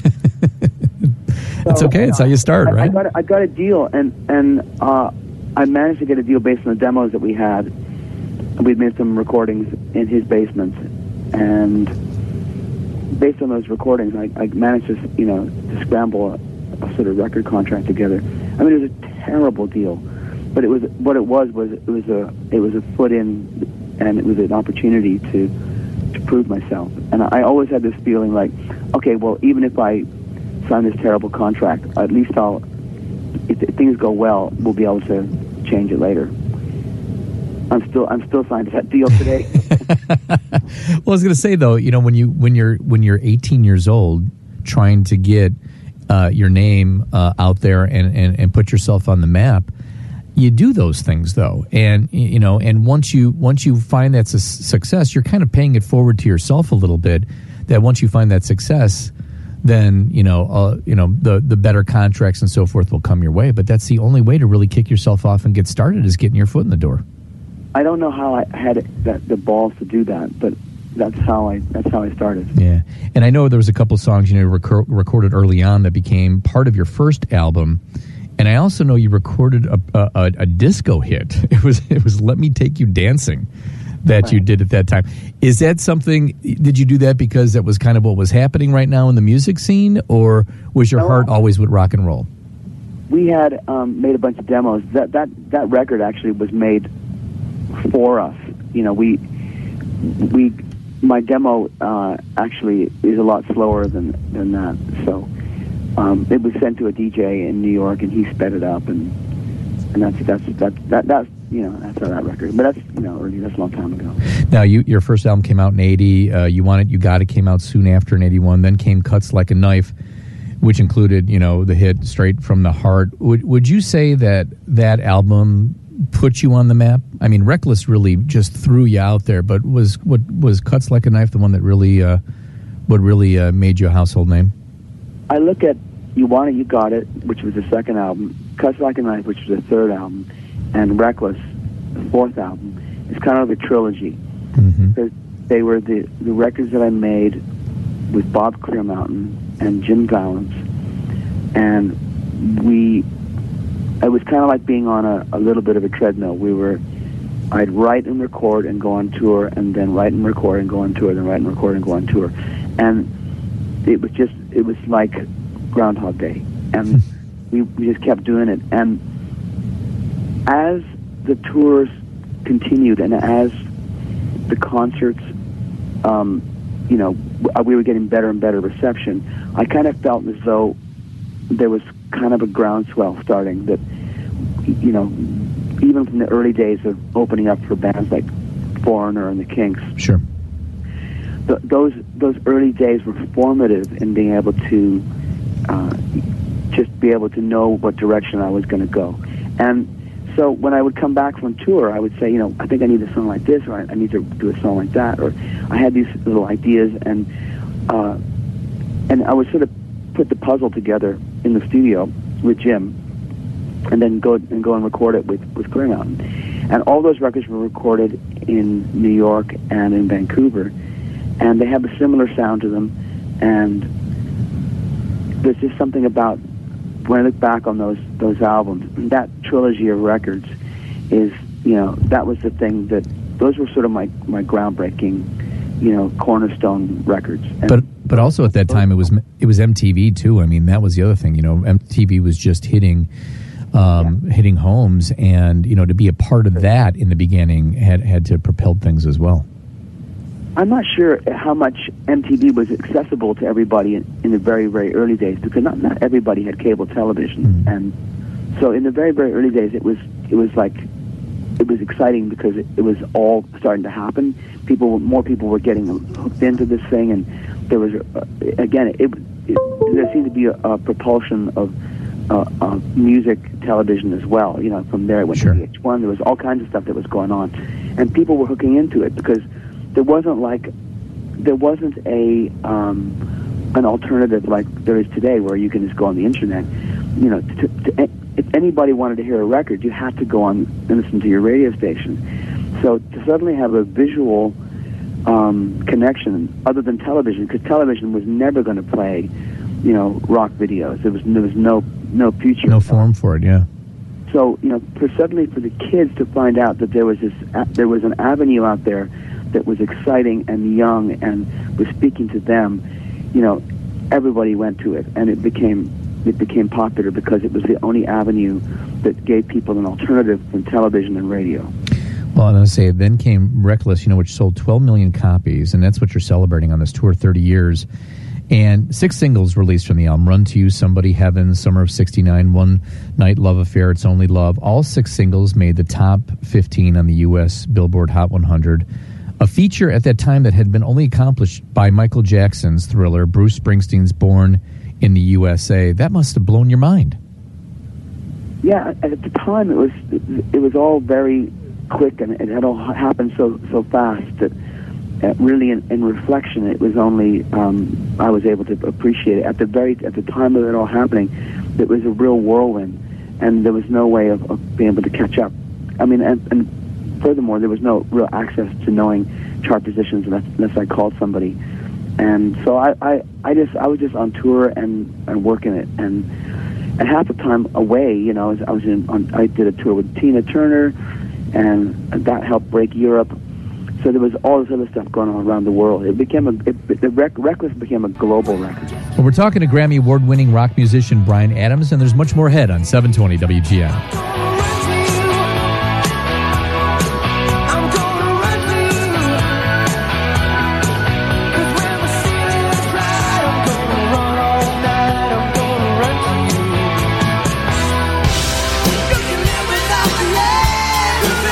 That's so, okay. It's how you start, I, right? I got a, I got a deal, and and uh, I managed to get a deal based on the demos that we had. We'd made some recordings in his basement, and based on those recordings, I, I managed to you know to scramble a, a sort of record contract together. I mean, it was a terrible deal. But it was what it was was it was a it was a foot in, and it was an opportunity to to prove myself. And I always had this feeling like, okay, well, even if I sign this terrible contract, at least I'll, if, if things go well, we'll be able to change it later. I'm still I'm still signed to that deal today. Well, I was going to say though, you know, when you when you're when you're eighteen years old, trying to get uh, your name uh, out there and, and and put yourself on the map. You do those things though, and you know, and once you once you find that's a success, you're kind of paying it forward to yourself a little bit. That once you find that success, then you know, uh, you know, the the better contracts and so forth will come your way. But that's the only way to really kick yourself off and get started is getting your foot in the door. I don't know how I had it, that the balls to do that, but that's how I that's how I started. Yeah, and I know there was a couple songs you know rec- recorded early on that became part of your first album. And I also know you recorded a, a, a disco hit. It was it was "Let Me Take You Dancing" that right. you did at that time. Is that something? Did you do that because that was kind of what was happening right now in the music scene, or was your no, heart always with rock and roll? We had um, made a bunch of demos. That that that record actually was made for us. You know, we we my demo uh, actually is a lot slower than than that. So. Um, it was sent to a D J in New York, and he sped it up, and and that's that's that that that you know, that's how that record. But that's, you know, early. That's a long time ago. Now, you, your first album came out in eighty. Uh, you Want It, You Got It came out soon after in eighty-one. Then came Cuts Like a Knife, which included, you know, the hit Straight from the Heart. Would would you say that that album put you on the map? I mean, Reckless really just threw you out there, but was what was Cuts Like a Knife the one that really, uh, what really uh, made you a household name? I look at You Want It, You Got It, which was the second album, Cuts Like a Knife, which was the third album, and Reckless, the fourth album. It's kind of a trilogy. Mm-hmm. Because they were the, the records that I made with Bob Clearmountain and Jim Gallants, and we, it was kind of like being on a, a little bit of a treadmill. We were, I'd write and record and go on tour, and then write and record and go on tour, then write and record and go on tour. And it was just, it was like Groundhog Day. And we, we just kept doing it. And as the tours continued and as the concerts, um, you know, we were getting better and better reception, I kind of felt as though there was kind of a groundswell starting that, you know, even from the early days of opening up for bands like Foreigner and the Kinks. Sure. Th- those those early days were formative in being able to uh, just be able to know what direction I was going to go. And so when I would come back from tour, I would say, you know, I think I need a song like this, or I, I need to do a song like that, or I had these little ideas, and uh, and I would sort of put the puzzle together in the studio with Jim, and then go and go and record it with with Clearmountain. And all those records were recorded in New York and in Vancouver, and they have a similar sound to them. And there's just something about, when I look back on those those albums, that trilogy of records is, you know, that was the thing that, those were sort of my, my groundbreaking, you know, cornerstone records. And but but also at that time it was it was M T V too. I mean, that was the other thing. You know, M T V was just hitting um, yeah. hitting homes, and you know, to be a part of that in the beginning had had to propel things as well. I'm not sure how much M T V was accessible to everybody in, in the very, very early days, because not, not everybody had cable television. Mm-hmm. And so in the very, very early days, it was it was like, it was exciting because it, it was all starting to happen. People, more people were getting hooked into this thing, and there was, uh, again, it, it, there seemed to be a, a propulsion of uh, uh, music television as well. You know, from there it went sure. to V H one. There was all kinds of stuff that was going on, and people were hooking into it because there wasn't like, there wasn't a um, an alternative like there is today, where you can just go on the internet. You know, to, to, if anybody wanted to hear a record, you had to go on and listen to your radio station. So to suddenly have a visual um, connection other than television, because television was never going to play, you know, rock videos. There was there was no no future, no form for it. Yeah. So you know, for suddenly for the kids to find out that there was this, uh, there was an avenue out there that was exciting and young and was speaking to them, you know, everybody went to it, and it became it became popular because it was the only avenue that gave people an alternative from television and radio. Well, and I say, then came Reckless, you know, which sold twelve million copies, and that's what you're celebrating on this tour, thirty years. And six singles released from the album: Run to You, Somebody, Heaven, Summer of sixty-nine, One Night Love Affair, It's Only Love. All six singles made the top fifteen on the U S Billboard Hot one hundred. A feature at that time that had been only accomplished by Michael Jackson's Thriller, Bruce Springsteen's Born in the U S A. That must have blown your mind. Yeah, at the time it was it was all very quick, and it had all happened so so fast that uh, really in, in reflection it was only um, I was able to appreciate it. At the very at the time of it all happening, it was a real whirlwind, and there was no way of, of being able to catch up. I mean, and, and furthermore, there was no real access to knowing chart positions unless, unless I called somebody. And so I, I, I just I was just on tour and, and working it, and and half the time away, you know, I was, I was in on, I did a tour with Tina Turner, and that helped break Europe. So there was all this other stuff going on around the world. It became a it, the rec, Reckless became a global record. Well, we're talking to Grammy Award-winning rock musician Bryan Adams, and there's much more ahead on seven twenty W G N. You can live without the love.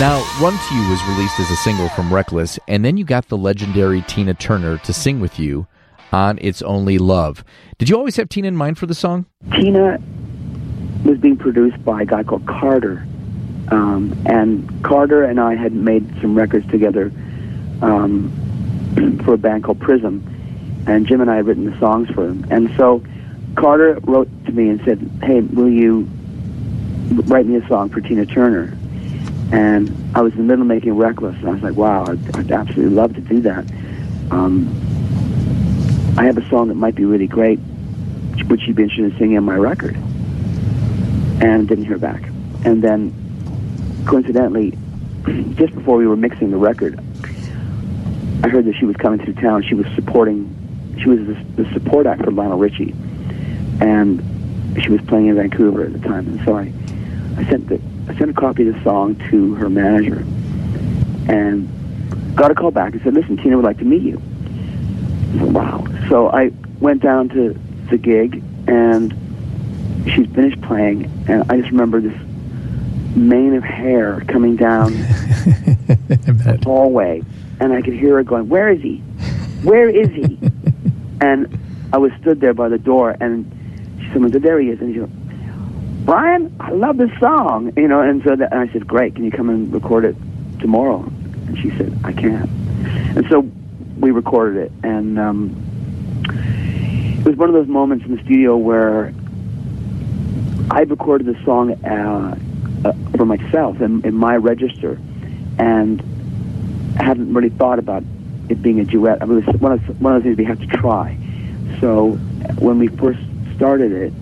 Now, Run to You was released as a single from Reckless, and then you got the legendary Tina Turner to sing with you on It's Only Love. Did you always have Tina in mind for the song? Tina was being produced by a guy called Carter. Um, and Carter and I had made some records together um, for a band called Prism. And Jim and I had written the songs for him. And so Carter wrote to me and said, hey, will you write me a song for Tina Turner? And I was in the middle of making Reckless. And I was like, wow, I'd, I'd absolutely love to do that. Um, I have a song that might be really great. Would she be interested in singing on my record? And didn't hear back. And then, coincidentally, just before we were mixing the record, I heard that she was coming through town. She was supporting, she was the, the support act for Lionel Richie. And she was playing in Vancouver at the time. And so I, I sent the, I sent a copy of the song to her manager and got a call back and said, listen, Tina would like to meet you. I said, wow. So I went down to the gig, and she'd finished playing, and I just remember this mane of hair coming down the hallway, and I could hear her going, where is he? Where is he? And I was stood there by the door, and someone said, there he is. And she goes, Brian, I love this song. You know, and so that, and I said, great, can you come and record it tomorrow? And she said, I can't. And so we recorded it, and um, it was one of those moments in the studio where I recorded the song uh, uh, for myself in, in my register, and hadn't really thought about it being a duet. I mean, it was one of one of the things we had to try. So when we first started it,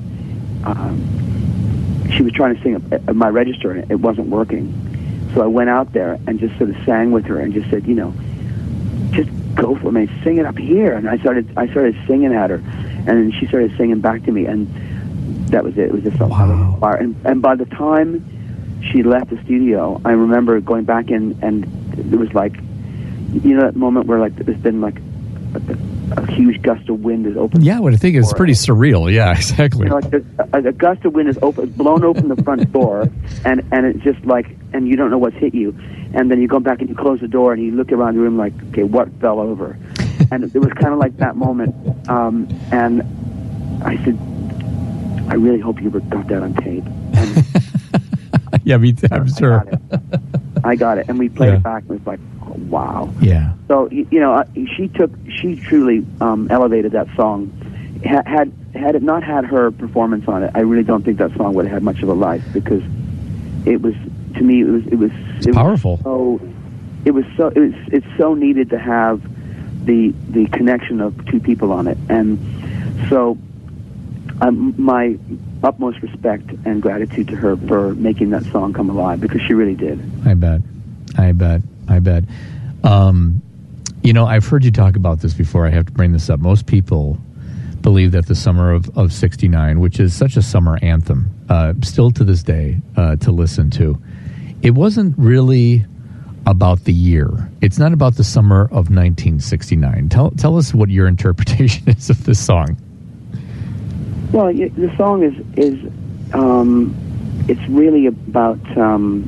um, she was trying to sing at, at my register, and it wasn't working. So I went out there and just sort of sang with her and just said, you know, just go for me, sing it up here. And I started, I started singing at her, and then she started singing back to me, and that was it. It was just something out of the fire. And, and by the time she left the studio, I remember going back in, and it was like, you know, that moment where like there's been like a, a huge gust of wind is open. Yeah, what I think is pretty surreal. Yeah, exactly. You know, like a, a gust of wind is open, blown open the front door, and and it's just like, and you don't know what's hit you, and then you go back and you close the door and you look around the room like, okay, what fell over? And it was kind of like that moment. Um, and I said, I really hope you got that on tape. And yeah, me too, I'm I sure. Got it. I got it, and we played Yeah. it back, and it was like, oh, wow. Yeah. So you, you know, uh, she took, she truly um, elevated that song. Ha- had had it not had her performance on it, I really don't think that song would have had much of a life, because it was, to me, it was it was It's it powerful. Was so it was so it was it's so needed to have the the connection of two people on it, and so um, my utmost respect and gratitude to her for making that song come alive, because she really did. I bet. I bet. I bet. Um, you know, I've heard you talk about this before. I have to bring this up. Most people believe that the summer of, of sixty-nine, which is such a summer anthem, uh, still to this day, uh, to listen to, it wasn't really about the year. It's not about the summer of nineteen sixty-nine. Tell, tell us what your interpretation is of this song. Well, y- the song is is um, it's really about um,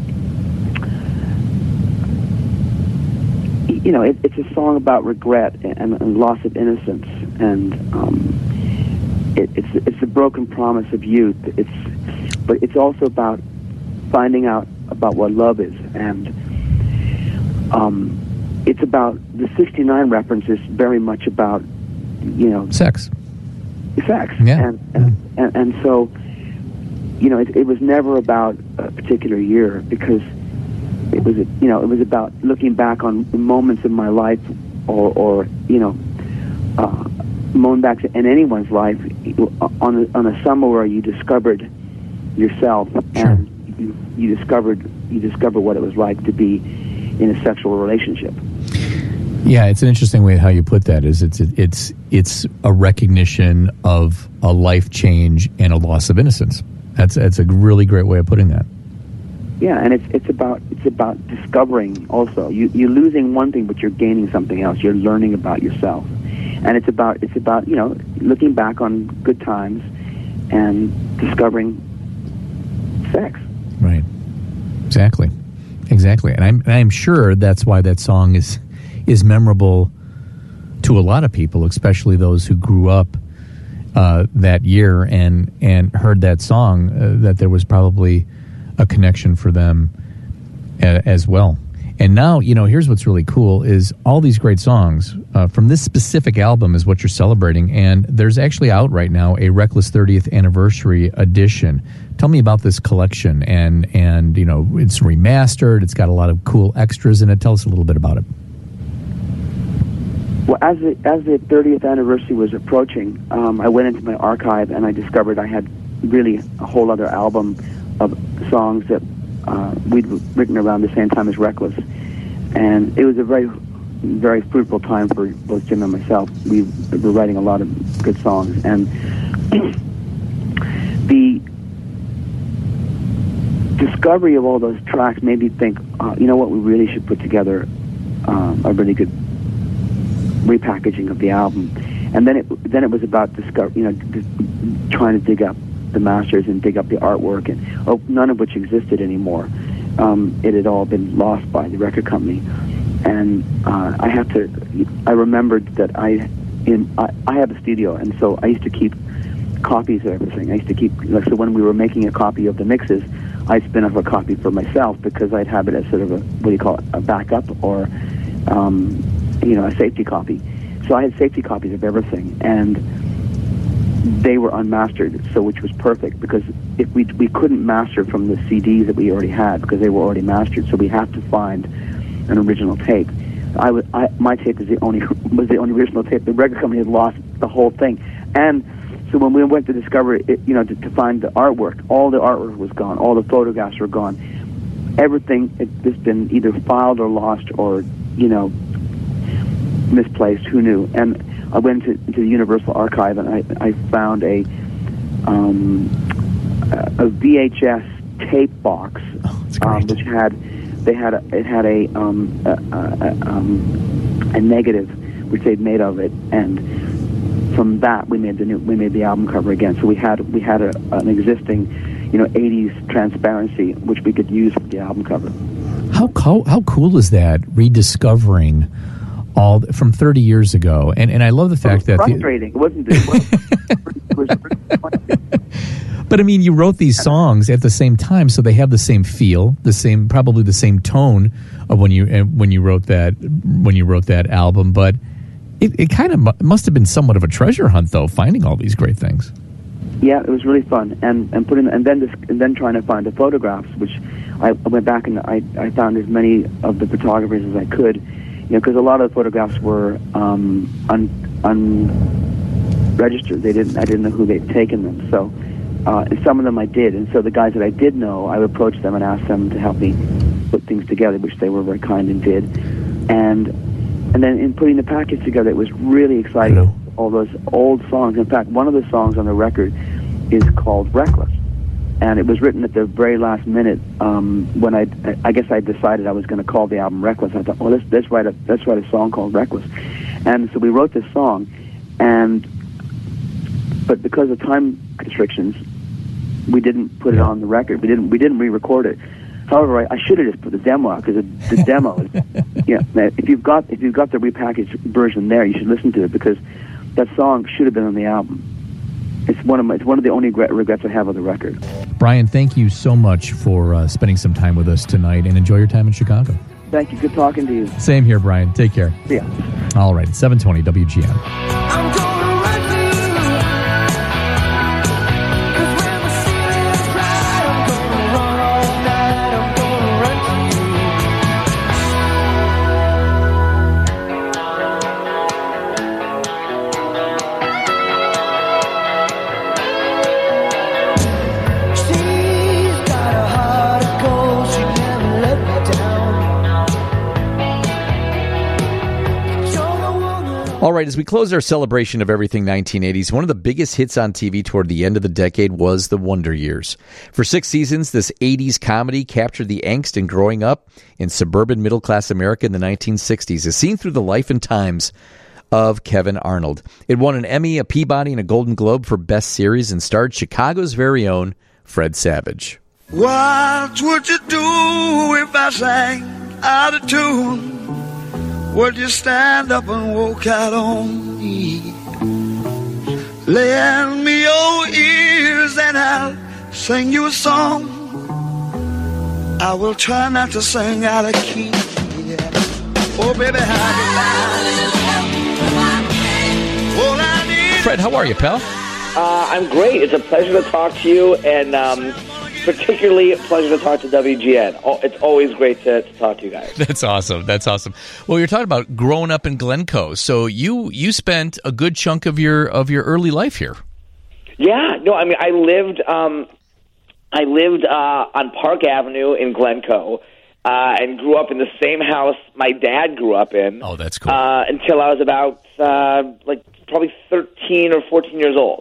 y- you know it, it's a song about regret and, and loss of innocence, and um, it, it's it's a broken promise of youth. It's but it's also about finding out about what love is, and um, it's about the sixty-nine reference is very much about you know sex. sex. Yeah. And, and, and, and so, you know, it, it was never about a particular year, because it was, you know, it was about looking back on moments in my life, or, or you know, uh, going back to, in anyone's life, on a, on a summer where you discovered yourself, Sure. and you, you discovered you discovered what it was like to be in a sexual relationship. Yeah, it's an interesting way how you put that. Is it's it's it's a recognition of a life change and a loss of innocence. That's that's a really great way of putting that. Yeah, and it's it's about it's about discovering also. You you're losing one thing, but you're gaining something else. You're learning about yourself, and it's about it's about you know looking back on good times and discovering sex. Right. Exactly. Exactly. And I'm, and I'm sure that's why that song is is memorable to a lot of people, especially those who grew up uh, that year and, and heard that song, uh, that there was probably a connection for them a, as well. And now, you know, here's what's really cool is all these great songs uh, from this specific album is what you're celebrating. And there's actually out right now a Reckless thirtieth Anniversary Edition. Tell me about this collection. And, and, you know, it's remastered. It's got a lot of cool extras in it. Tell us a little bit about it. Well, as the, as the thirtieth anniversary was approaching, um, I went into my archive and I discovered I had really a whole other album of songs that uh, we'd written around the same time as Reckless. And it was a very, very fruitful time for both Jim and myself. We were writing a lot of good songs. And the discovery of all those tracks made me think, uh, you know what, we really should put together um, a really good repackaging of the album. And then it then it was about discover, you know, d- trying to dig up the masters and dig up the artwork, and oh, none of which existed anymore. Um, it had all been lost by the record company, and uh, I have to. I remembered that I, in I, I have a studio, and so I used to keep copies of everything. I used to keep like so when we were making a copy of the mixes, I'd spin off a copy for myself because I'd have it as sort of a what do you call it, a backup or. Um, you know, a safety copy. So I had safety copies of everything, and they were unmastered, so which was perfect, because if we we couldn't master from the C Ds that we already had, because they were already mastered, so we had to find an original tape. I, was, I my tape was the only was the only original tape. The record company had lost the whole thing, and so when we went to discover it, you know, to, to find the artwork, all the artwork was gone, all the photographs were gone, everything had just been either filed or lost or, you know, misplaced, who knew? And I went to, to the Universal Archive, and I, I found a um, a V H S tape box, oh, um, which had they had a, it had a um, a, a, um, a negative which they'd made of it, and from that we made the new we made the album cover again. So we had we had a, an existing, you know, eighties transparency which we could use for the album cover. How how, how cool is that, rediscovering all from thirty years ago? And and I love the fact it was that frustrating. The, it wasn't. It wasn't it was frustrating. But I mean, you wrote these songs at the same time, so they have the same feel, the same probably the same tone of when you when you wrote that when you wrote that album. But it, it kind of mu- must have been somewhat of a treasure hunt, though, finding all these great things. Yeah, it was really fun, and and putting and then this, and then trying to find the photographs, which I, I went back and I I found as many of the photographers as I could. You know, because a lot of the photographs were um, un, unregistered. They didn't. I didn't know who they'd taken them. So, uh, and some of them I did. And so the guys that I did know, I would approach them and ask them to help me put things together, which they were very kind and did. And and then in putting the package together, it was really exciting. Hello. All those old songs. In fact, one of the songs on the record is called "Reckless." And it was written at the very last minute um, when I, I guess I decided I was going to call the album Reckless. I thought, well, let's, let's write a let's write a song called Reckless. And so we wrote this song, and but because of time constrictions, we didn't put it on the record. We didn't we didn't re-record it. However, I, I should have just put the demo out, because the, the demo is, yeah. If you've got if you've got the repackaged version there, you should listen to it, because that song should have been on the album. It's one of my, it's one of the only regrets I have of the record. Brian, thank you so much for uh, spending some time with us tonight, and enjoy your time in Chicago. Thank you. Good talking to you. Same here, Brian. Take care. Yeah. All right, seven twenty W G N. I'm gonna run for you, 'cause when the ceiling's bright, I'm gonna run all night, I'm gonna run for you. She's got a heart of gold, she never let me down. All right, as we close our celebration of everything nineteen eighties, one of the biggest hits on T V toward the end of the decade was The Wonder Years. For six seasons, this eighties comedy captured the angst in growing up in suburban middle-class America in the nineteen sixties, as seen through the life and times of Kevin Arnold. It won an Emmy, a Peabody, and a Golden Globe for Best Series, and starred Chicago's very own Fred Savage. What would you do if I sang out of tune? Would you stand up and walk out on me? Lend me your ears and I'll sing you a song. I will try not to sing out of key. Yeah. Oh, baby, how do All I need Fred, how are you, pal? Uh, I'm great. It's a pleasure to talk to you, and um, particularly a pleasure to talk to W G N. Oh, it's always great to, to talk to you guys. That's awesome. That's awesome. Well, you're talking about growing up in Glencoe, so you you spent a good chunk of your of your early life here. Yeah. No, I mean, I lived um, I lived uh, on Park Avenue in Glencoe, uh, and grew up in the same house my dad grew up in. Oh, that's cool. Uh, until I was about uh, like probably thirteen or fourteen years old.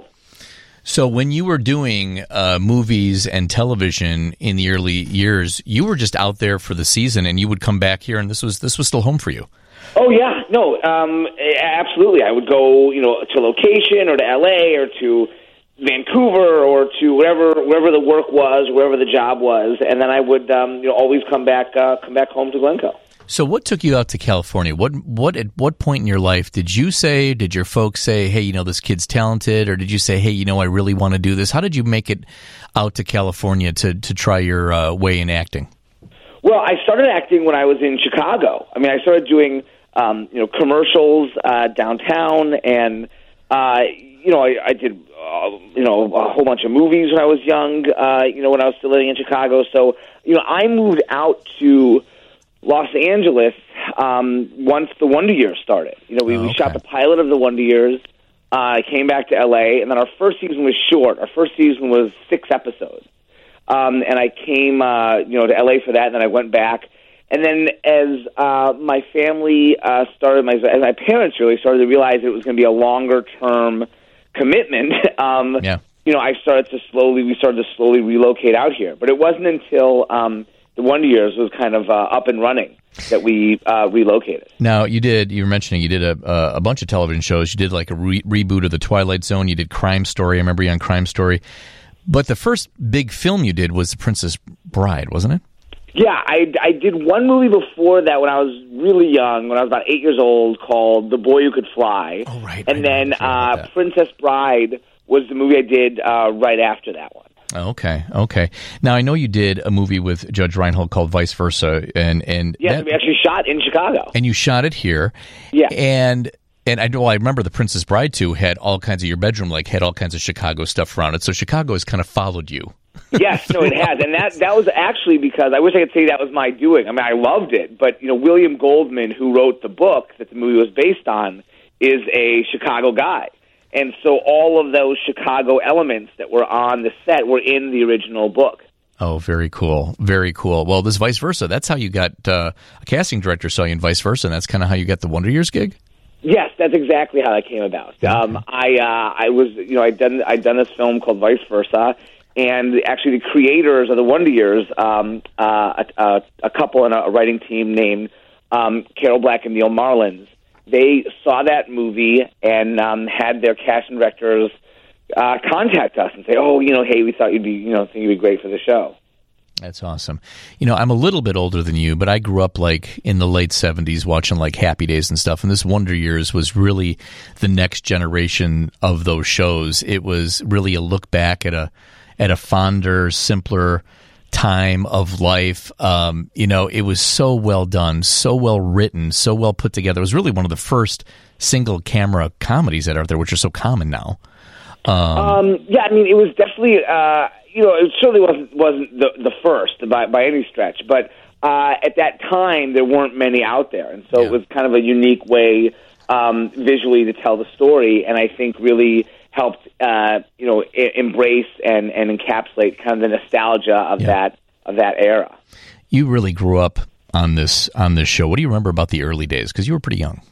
So when you were doing uh, movies and television in the early years, you were just out there for the season, and you would come back here, and this was this was still home for you. Oh yeah, no, um, absolutely. I would go, you know, to location or to L A or to Vancouver or to wherever wherever the work was, wherever the job was, and then I would, um, you know, always come back uh, come back home to Glencoe. So what took you out to California? What what at what point in your life did you say, did your folks say, hey, you know, this kid's talented, or did you say, hey, you know, I really want to do this? How did you make it out to California to, to try your uh, way in acting? Well, I started acting when I was in Chicago. I mean, I started doing, um, you know, commercials uh, downtown, and, uh, you know, I, I did, uh, you know, a whole bunch of movies when I was young, uh, you know, when I was still living in Chicago. So, you know, I moved out to Los Angeles um, once the Wonder Years started. You know, we, oh, okay. we shot the pilot of the Wonder Years, uh, came back to L A, and then our first season was short. Our first season was six episodes. Um, and I came, uh, you know, to L A for that, and then I went back. And then as uh, my family uh, started, my, as my parents really started to realize it was going to be a longer-term commitment, um, yeah. you know, I started to slowly, we started to slowly relocate out here. But it wasn't until Um, the Wonder Years was kind of uh, up and running that we uh, relocated. Now, you did, you were mentioning you did a, a bunch of television shows. You did like a re- reboot of The Twilight Zone. You did Crime Story. I remember you on Crime Story. But the first big film you did was The Princess Bride, wasn't it? Yeah, I, I did one movie before that when I was really young, when I was about eight years old, called The Boy Who Could Fly. Oh, right. And right, then right, uh, Princess Bride was the movie I did uh, right after that one. Okay, okay. Now I know you did a movie with Judge Reinhold called Vice Versa, and and yes, that, we actually shot in Chicago, and you shot it here. Yeah, and and I know I remember The Princess Bride too had all kinds of your bedroom like had all kinds of Chicago stuff around it. So Chicago has kind of followed you. Yes, no, it has, and that that was actually because I wish I could say that was my doing. I mean, I loved it, but you know, William Goldman, who wrote the book that the movie was based on, is a Chicago guy. And so all of those Chicago elements that were on the set were in the original book. Oh, very cool. Very cool. Well, this Vice Versa, that's how you got uh, a casting director saw you in Vice Versa, and that's kind of how you got the Wonder Years gig? Yes, that's exactly how that came about. Okay. Um, I uh, I was, you know, I'd done, I'd done this film called Vice Versa, and actually the creators of the Wonder Years, um, uh, a, a couple and a writing team named um, Carol Black and Neil Marlins, they saw that movie and um, had their casting directors uh, contact us and say, "Oh, you know, hey, we thought you'd be, you know, think you'd be great for the show." That's awesome. You know, I'm a little bit older than you, but I grew up like in the late seventies watching like Happy Days and stuff. And this Wonder Years was really the next generation of those shows. It was really a look back at a at a fonder, simpler time of life. Um, you know, it was so well done, so well written, so well put together. It was really one of the first single camera comedies that are out there, which are so common now. Um, um, yeah, I mean, it was definitely, uh, you know, it certainly wasn't wasn't the, the first by by any stretch, but uh, at that time there weren't many out there, and so yeah. It was kind of a unique way um, visually to tell the story, and I think really helped, uh, you know, I- embrace and, and encapsulate kind of the nostalgia of yeah. that of that era. You really grew up on this on this show. What do you remember about the early days? Because you were pretty young.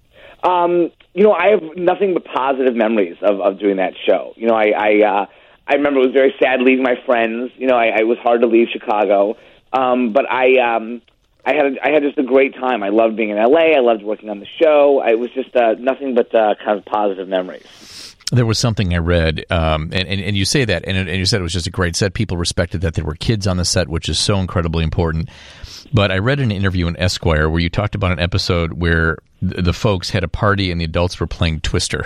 Um, you know, I have nothing but positive memories of, of doing that show. You know, I I, uh, I remember it was very sad leaving my friends. You know, I, I it was hard to leave Chicago, um, but I um, I had a, I had just a great time. I loved being in L A. I loved working on the show. I, it was just uh, nothing but uh, kind of positive memories. There was something I read, um, and, and, and you say that, and, and you said it was just a great set. People respected that there were kids on the set, which is so incredibly important. But I read an interview in Esquire where you talked about an episode where the, the folks had a party and the adults were playing Twister.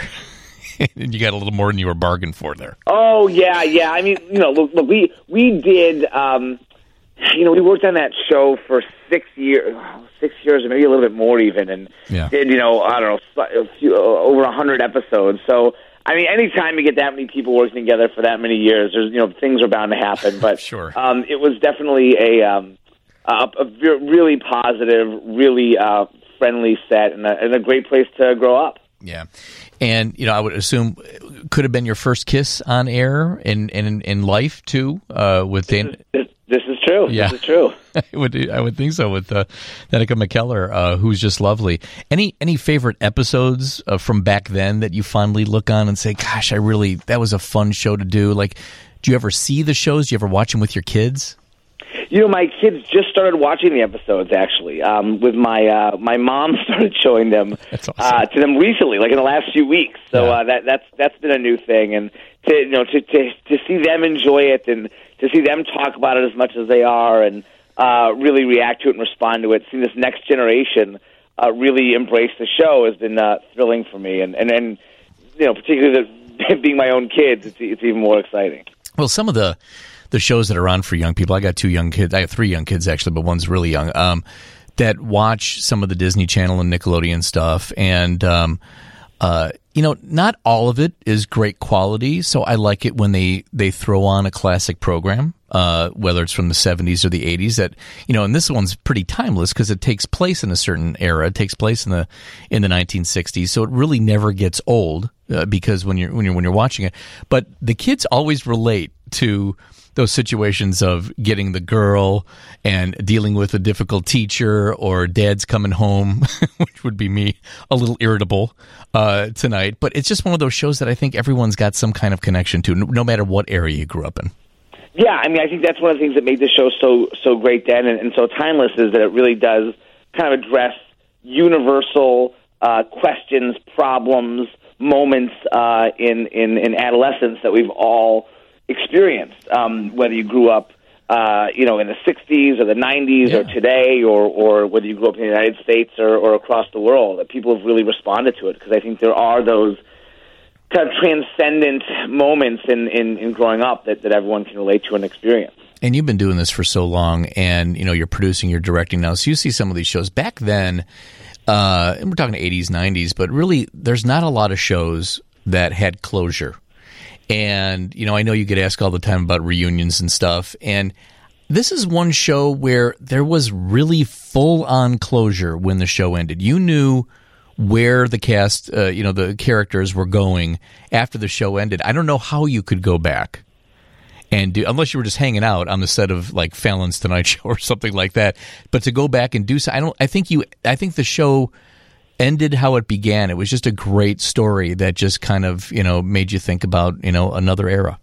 And you got a little more than you were bargained for there. Oh, yeah, yeah. I mean, you know, look, look we, we did, um, you know, we worked on that show for six years, six years or maybe a little bit more even, and yeah. did, you know, I don't know, a few, over a hundred episodes. So, I mean, anytime you get that many people working together for that many years, there's, you know, things are bound to happen. But sure. um, it was definitely a, um, a, a really positive, really uh, friendly set, and a, and a great place to grow up. Yeah. And, you know, I would assume could have been your first kiss on air in, in, in life, too, uh, with Dan. This is, this is true. Yeah. This is true. I would I would think so with uh, Danica McKellar, uh, who's just lovely. Any any favorite episodes uh, from back then that you fondly look on and say, gosh, I really, that was a fun show to do? Like, do you ever see the shows? Do you ever watch them with your kids? You know, my kids just started watching the episodes, actually. Um, with my uh, my mom started showing them that's awesome. uh, to them recently, like in the last few weeks. So Yeah. uh, that that's that's been a new thing, and to you know to to to see them enjoy it and to see them talk about it as much as they are, and uh, really react to it and respond to it. Seeing this next generation uh, really embrace the show has been uh, thrilling for me, and and and you know, particularly the, being my own kids, it's it's even more exciting. Well, some of the the shows that are on for young people, I got two young kids. I have three young kids, actually, but one's really young, um, that watch some of the Disney Channel and Nickelodeon stuff. And, um, uh, you know, not all of it is great quality, so I like it when they, they throw on a classic program, uh, whether it's from the seventies or the eighties. That, you know, and this one's pretty timeless because it takes place in a certain era. It takes place in the in the nineteen sixties, so it really never gets old uh, because when you're when you're when you're watching it. But the kids always relate to those situations of getting the girl and dealing with a difficult teacher, or dad's coming home, which would be me, a little irritable uh, tonight. But it's just one of those shows that I think everyone's got some kind of connection to, no matter what area you grew up in. Yeah, I mean, I think that's one of the things that made the show so so great then and, and so timeless, is that it really does kind of address universal uh, questions, problems, moments uh, in, in, in adolescence that we've all experienced, um, whether you grew up, uh, you know, in the sixties or the nineties yeah. or today, or, or whether you grew up in the United States or, or across the world. That people have really responded to it, because I think there are those kind of transcendent moments in, in, in growing up that, that everyone can relate to and experience. And you've been doing this for so long, and, you know, you're producing, you're directing now, so you see some of these shows. Back then, uh, and we're talking eighties, nineties, but really there's not a lot of shows that had closure. And, you know, I know you get asked all the time about reunions and stuff, and this is one show where there was really full-on closure when the show ended. You knew where the cast, uh, you know, the characters were going after the show ended. I don't know how you could go back and do, unless you were just hanging out on the set of like Fallon's Tonight Show or something like that. But to go back and do so, I don't. I think you. I think the show ended how it began. It was just a great story that just kind of, you know, made you think about, you know, another era.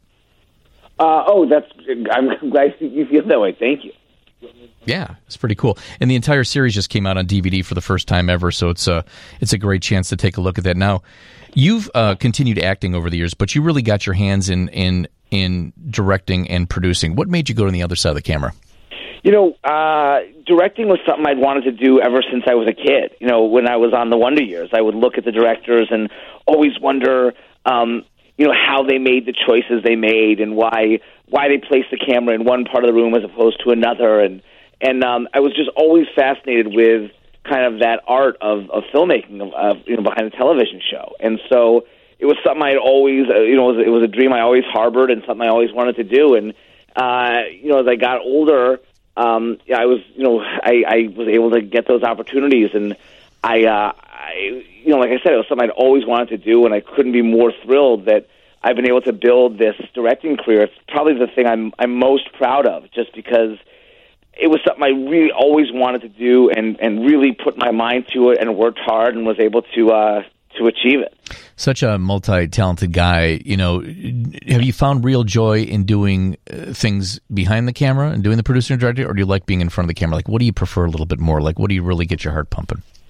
Uh, oh, that's. I'm glad you feel that way. Thank you. Yeah, it's pretty cool. And the entire series just came out on D V D for the first time ever, so it's a it's a great chance to take a look at that. Now, you've uh, continued acting over the years, but you really got your hands in in in directing and producing. What made you go to the other side of the camera? You know, uh, directing was something I'd wanted to do ever since I was a kid. You know, when I was on the Wonder Years, I would look at the directors and always wonder, um, you know, how they made the choices they made and why why they placed the camera in one part of the room as opposed to another. And and um, I was just always fascinated with kind of that art of, of filmmaking, of, of you know, behind a television show. And so it was something I'd always, uh, you know, it was, it was a dream I always harbored and something I always wanted to do. And uh, you know, as I got older, Um, yeah, I was, you know, I, I was able to get those opportunities, and I, uh, I, you know, like I said, it was something I'd always wanted to do, and I couldn't be more thrilled that I've been able to build this directing career. It's probably the thing I'm, I'm most proud of, just because it was something I really always wanted to do, and, and really put my mind to it, and worked hard, and was able to, uh, to achieve it. Such a multi-talented guy, you know, have you found real joy in doing uh, things behind the camera and doing the producer and director, or do you like being in front of the camera? Like, what do you prefer a little bit more? Like, what do you really get your heart pumping?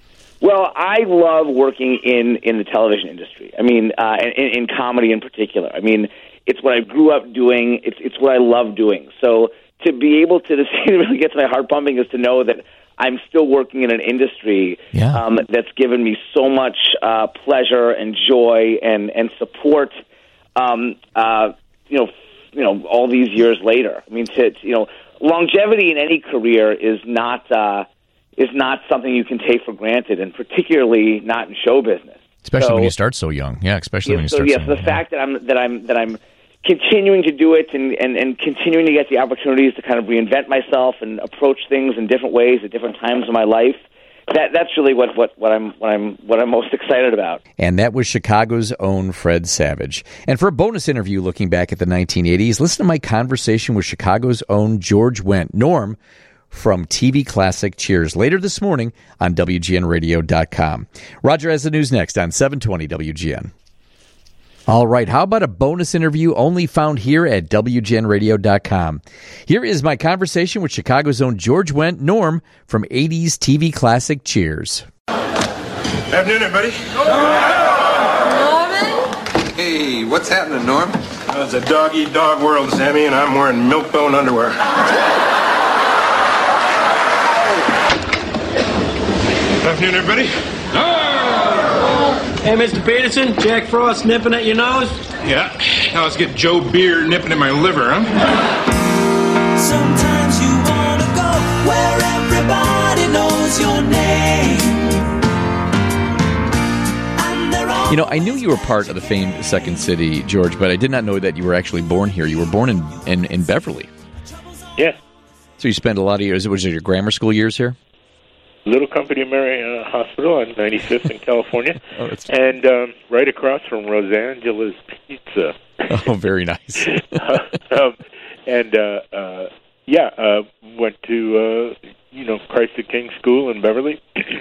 Well, I love working in, in the television industry. I mean, uh, in, in comedy in particular. I mean, it's what I grew up doing. It's it's what I love doing. So to be able to, to see it really gets my heart pumping is to know that I'm still working in an industry yeah. um, that's given me so much uh, pleasure and joy and and support. Um, uh, you know, you know, all these years later. I mean, to, to you know, longevity in any career is not uh, is not something you can take for granted, and particularly not in show business. Especially so, when you start so young. Yeah, especially yeah, when you so, start yes, so the young. Yeah. fact that I'm that I'm that I'm continuing to do it and, and, and continuing to get the opportunities to kind of reinvent myself and approach things in different ways at different times of my life. That that's really what, what, what I'm what I'm what I'm most excited about. And that was Chicago's own Fred Savage. And for a bonus interview looking back at the nineteen eighties, listen to my conversation with Chicago's own George Wendt, Norm, from T V classic Cheers, later this morning on W G N radio dot com. Roger has the news next on seven twenty W G N. All right, how about a bonus interview only found here at W G N radio dot com? Here is my conversation with Chicago's own George Wendt, Norm, from eighties T V classic Cheers. Afternoon, everybody. Norman? Hey, what's happening, Norm? Well, it's a dog-eat-dog world, Sammy, and I'm wearing milk-bone underwear. Afternoon, everybody. Hey, Mister Peterson, Jack Frost nipping at your nose? Yeah. Now let's get Joe Beer nipping in my liver, huh? Sometimes you wanna go where everybody knows your name. You know, I knew you were part of the famed Second City, George, but I did not know that you were actually born here. You were born in, in, in Beverly. Yeah. So you spent a lot of years, was it your grammar school years here? Little Company Mary uh, Hospital on ninety-fifth in California, oh, that's... and um, right across from Rosangela's Pizza. Oh, very nice. um, and uh, uh, yeah, uh, went to uh, you know Christ the King School in Beverly,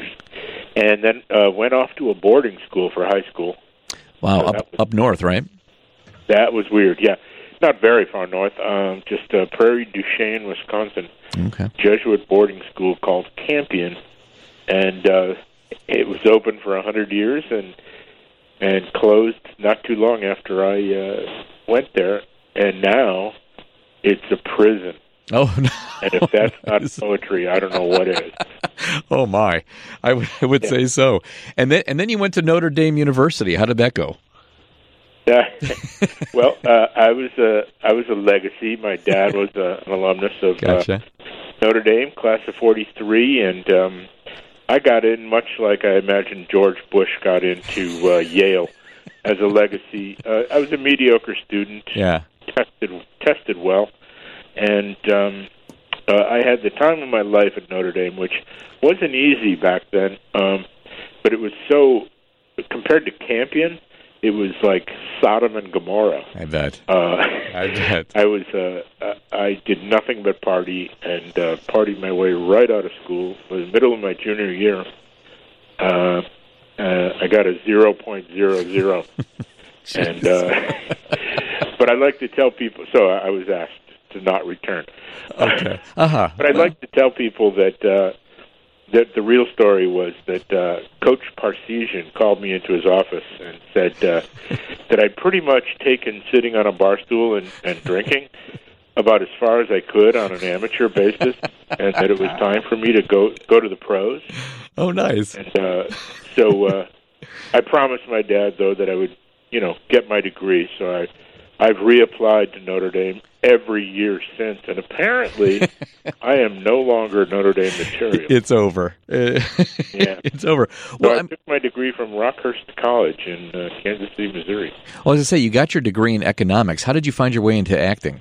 and then uh, went off to a boarding school for high school. Wow, so up was, up north, right? That was weird. Yeah, not very far north. Um, just uh, Prairie du Chien, Wisconsin. Okay. Jesuit boarding school called Campion. And uh, it was open for a hundred years, and and closed not too long after I uh, went there. And now it's a prison. Oh no! And if that's not poetry, I don't know what is. Oh my! I, w- I would yeah. say so. And then and then you went to Notre Dame University. How did that go? Uh, well, uh, I was a I was a legacy. My dad was a, an alumnus of gotcha. uh, Notre Dame, class of forty-three, and um, I got in much like I imagine George Bush got into uh, Yale as a legacy. Uh, I was a mediocre student. Yeah, tested tested well, and um, uh, I had the time of my life at Notre Dame, which wasn't easy back then. Um, but it was so compared to Campion, it was like Sodom and Gomorrah. I bet. Uh, I bet. I was. Uh, I did nothing but party and uh, partied my way right out of school. It was the middle of my junior year. Uh, uh, I got a zero point zero zero, and uh, but I like to tell people. So I was asked to not return. Okay. Uh huh. But I'd like to tell people that. Uh, That the real story was that uh, Coach Parseghian called me into his office and said uh, that I'd pretty much taken sitting on a bar stool and, and drinking about as far as I could on an amateur basis, and that it was time for me to go go to the pros. Oh, nice. And uh, so uh, I promised my dad, though, that I would, you know, get my degree. So I, I've reapplied to Notre Dame every year since, and apparently I am no longer Notre Dame material. It's over. Yeah. It's over. So Well, I I'm, took my degree from Rockhurst College in uh, Kansas City, Missouri. well, as I say, you got your degree in economics. How did you find your way into acting?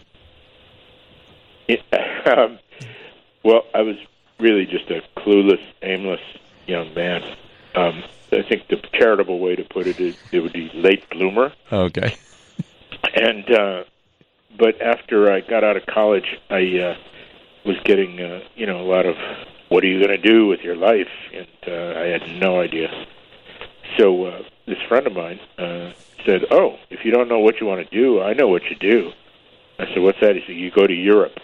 Yeah, um, well, I was really just a clueless, aimless young man. Um, I think the charitable way to put it is it would be late bloomer. Okay. And uh, but after I got out of college, I uh, was getting uh, you know a lot of what are you going to do with your life, and uh, I had no idea. So uh, this friend of mine uh, said, "Oh, if you don't know what you want to do, I know what you do." I said, "What's that?" He said, "You go to Europe."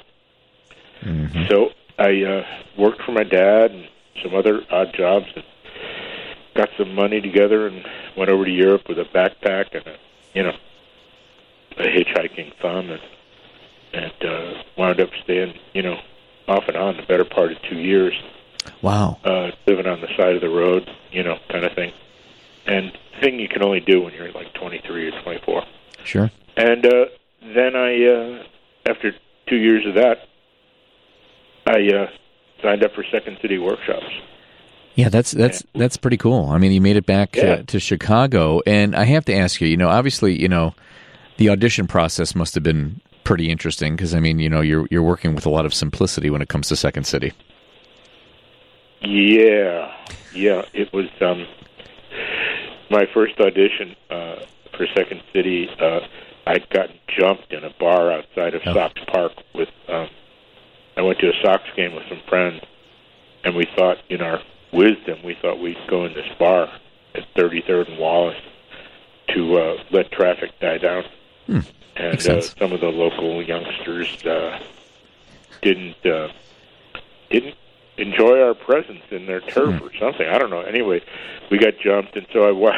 Mm-hmm. So I uh, worked for my dad and some other odd jobs, and got some money together and went over to Europe with a backpack and a, you know, a hitchhiking thumb, and and uh, wound up staying, you know, off and on the better part of two years. Wow. Uh, living on the side of the road, you know, kind of thing. And thing you can only do when you're like twenty-three or twenty-four. Sure. And uh, then I, uh, after two years of that, I uh, signed up for Second City Workshops. Yeah, that's that's that's pretty cool. I mean, you made it back Yeah. uh, to Chicago, and I have to ask you. You know, obviously, you know, the audition process must have been pretty interesting because I mean, you know, you're you're working with a lot of simplicity when it comes to Second City. Yeah, yeah. It was um, my first audition uh, for Second City. Uh, I'd gotten jumped in a bar outside of Oh. Sox Park with. Um, I went to a Sox game with some friends, and we thought, in our wisdom, we thought we'd go in this bar at thirty-third and Wallace to uh, let traffic die down. Hmm. And Makes uh, sense. some of the local youngsters uh, didn't uh, didn't enjoy our presence in their turf Hmm. or something. I don't know. Anyway, we got jumped, and so I wa-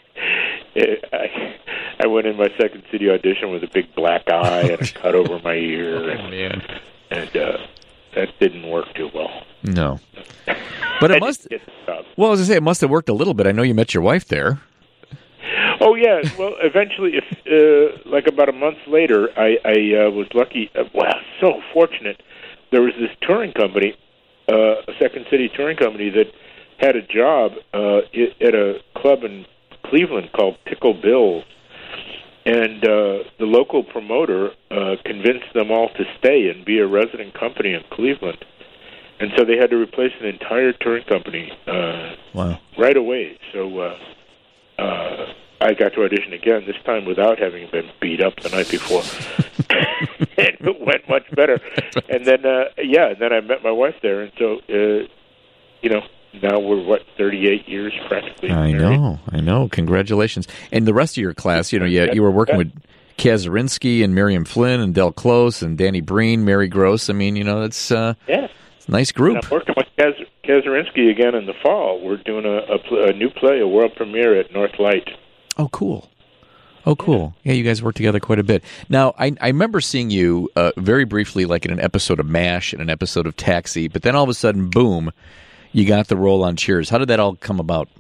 I, I went in my Second City audition with a big black eye and a cut over my ear, and, man. and uh, that didn't work too well. No, but I it must. didn't get the job. Well, I was gonna say it must have worked a little bit. I know you met your wife there. Oh yeah. Well, eventually, if uh, like about a month later, I, I uh, was lucky. Uh, wow, so fortunate. There was this touring company, uh, a Second City touring company that had a job uh, i- at a club in Cleveland called Pickle Bill's, and uh, the local promoter uh, convinced them all to stay and be a resident company in Cleveland. And so they had to replace an entire touring company uh, Wow. right away. So uh, uh, I got to audition again, this time without having been beat up the night before. And it went much better. And then, uh, yeah, and then I met my wife there. And so, uh, you know, now we're, what, thirty-eight years practically I married. know, I know. Congratulations! And the rest of your class, you know, you you were working with Kazurinsky and Miriam Flynn and Del Close and Danny Breen, Mary Gross. I mean, you know, that's uh, Yeah. it's a nice And group. I'm working with Kaz- Kazurinsky again in the fall. We're doing a, a, pl- a new play, a world premiere at North Light. Oh, cool. Oh, cool. Yeah, you guys work together quite a bit. Now, I, I remember seeing you uh, very briefly, like in an episode of MASH and an episode of Taxi, but then all of a sudden, boom, you got the role on Cheers. How did that all come about?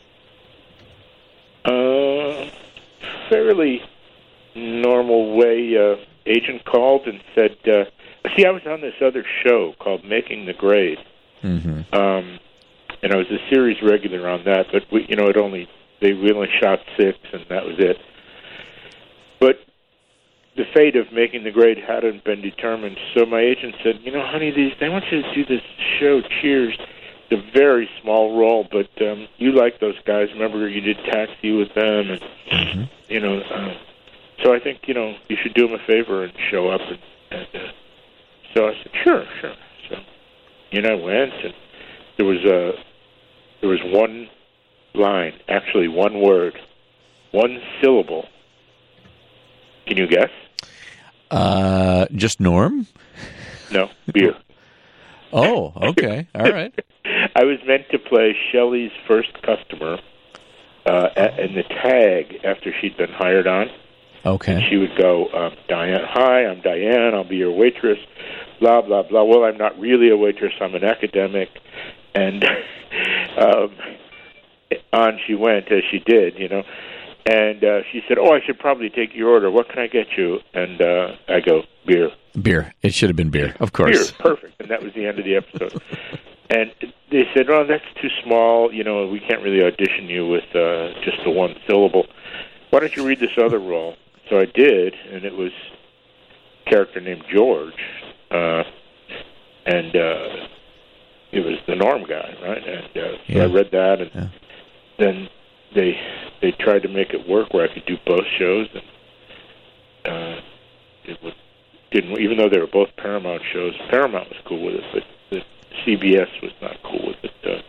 Uh, fairly normal way. Uh, agent called and said, uh, see, I was on this other show called Making the Grade. Mm-hmm. Um, and I was a series regular on that, but we, you know, it only they we only shot six, and that was it. But the fate of Making the Grade hadn't been determined, so my agent said, "You know, honey, these they want you to do this show, Cheers. It's a very small role, but um, you like those guys. Remember, you did Taxi with them, and Mm-hmm. you know." Uh, so I think you know you should do them a favor and show up. And, and uh, so I said, "Sure, sure." So you know, I went, and there was a there was one line, actually one word, one syllable. Can you guess? Uh, just Norm? No, beer. Oh, okay. All right. I was meant to play Shelley's first customer uh, at, in the tag after she'd been hired on. Okay. And she would go, um, Diane, hi, I'm Diane, I'll be your waitress, blah, blah, blah. Well, I'm not really a waitress, I'm an academic. And um, on she went, as she did, you know. And uh, she said, oh, I should probably take your order. What can I get you? And uh, I go, beer. Beer. It should have been beer, of course. Beer, perfect. And that was the end of the episode. And they said, oh, that's too small. You know, we can't really audition you with uh, just the one syllable. Why don't you read this other role? So I did, and it was a character named George. Uh, and uh, it was the Norm guy, right? And uh, so Yeah. I read that, and Yeah. then they they tried to make it work where I could do both shows, and uh, it was, didn't. Even though they were both Paramount shows, Paramount was cool with it, but the C B S was not cool with it. Uh,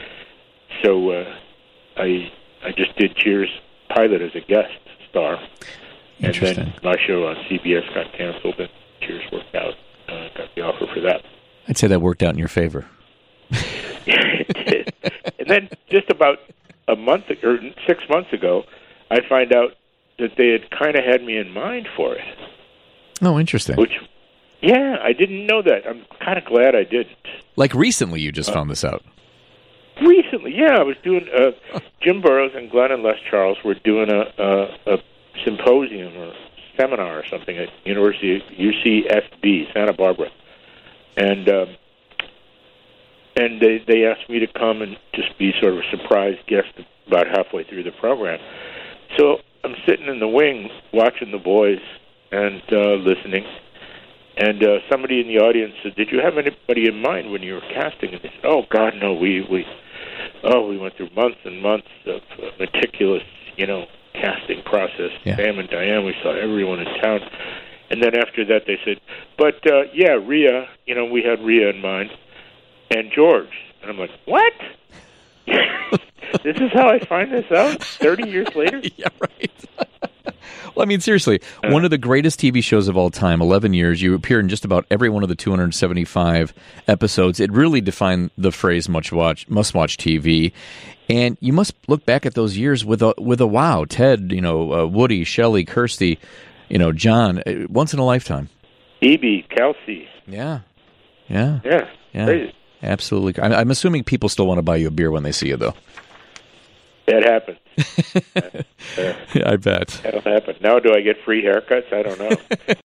so uh, I I just did Cheers pilot as a guest star, and then my show on C B S got canceled, and Cheers worked out. Uh, got the offer for that. I'd say that worked out in your favor. It did. And then just about a month or six months ago, I find out that they had kind of had me in mind for it. Oh, interesting. Which, yeah, I didn't know that. I'm kind of glad I didn't. Like recently, you just Uh, found this out. Recently, yeah, I was doing. Uh, Jim Burrows and Glenn and Les Charles were doing a, a, a symposium or seminar or something at University of U C F B, Santa Barbara, and um, and they they asked me to come and just be sort of a surprise guest about halfway through the program. So I'm sitting in the wing watching the boys and uh, listening. And uh, somebody in the audience said, "Did you have anybody in mind when you were casting?" And they said, "Oh God, no. We we oh we went through months and months of uh, meticulous, you know, casting process. Yeah. Sam and Diane, we saw everyone in town." And then after that, they said, "But uh, yeah, Rhea, you know, we had Rhea in mind, and George." And I'm like, "What? This is how I find this out thirty years later?" Yeah, right. Well, I mean, seriously, one of the greatest T V shows of all time, eleven years, you appear in just about every one of the two hundred seventy-five episodes. It really defined the phrase much watch, must-watch T V. And you must look back at those years with a with a wow. Ted, you know, uh, Woody, Shelley, Kirsty, you know, John, uh, once in a lifetime. Evie, Kelsey. Yeah. Yeah. Yeah. Yeah. Crazy. Absolutely. I'm, I'm assuming people still want to buy you a beer when they see you, though. That happens. uh, I bet. That'll happen. Now, do I get free haircuts? I don't know.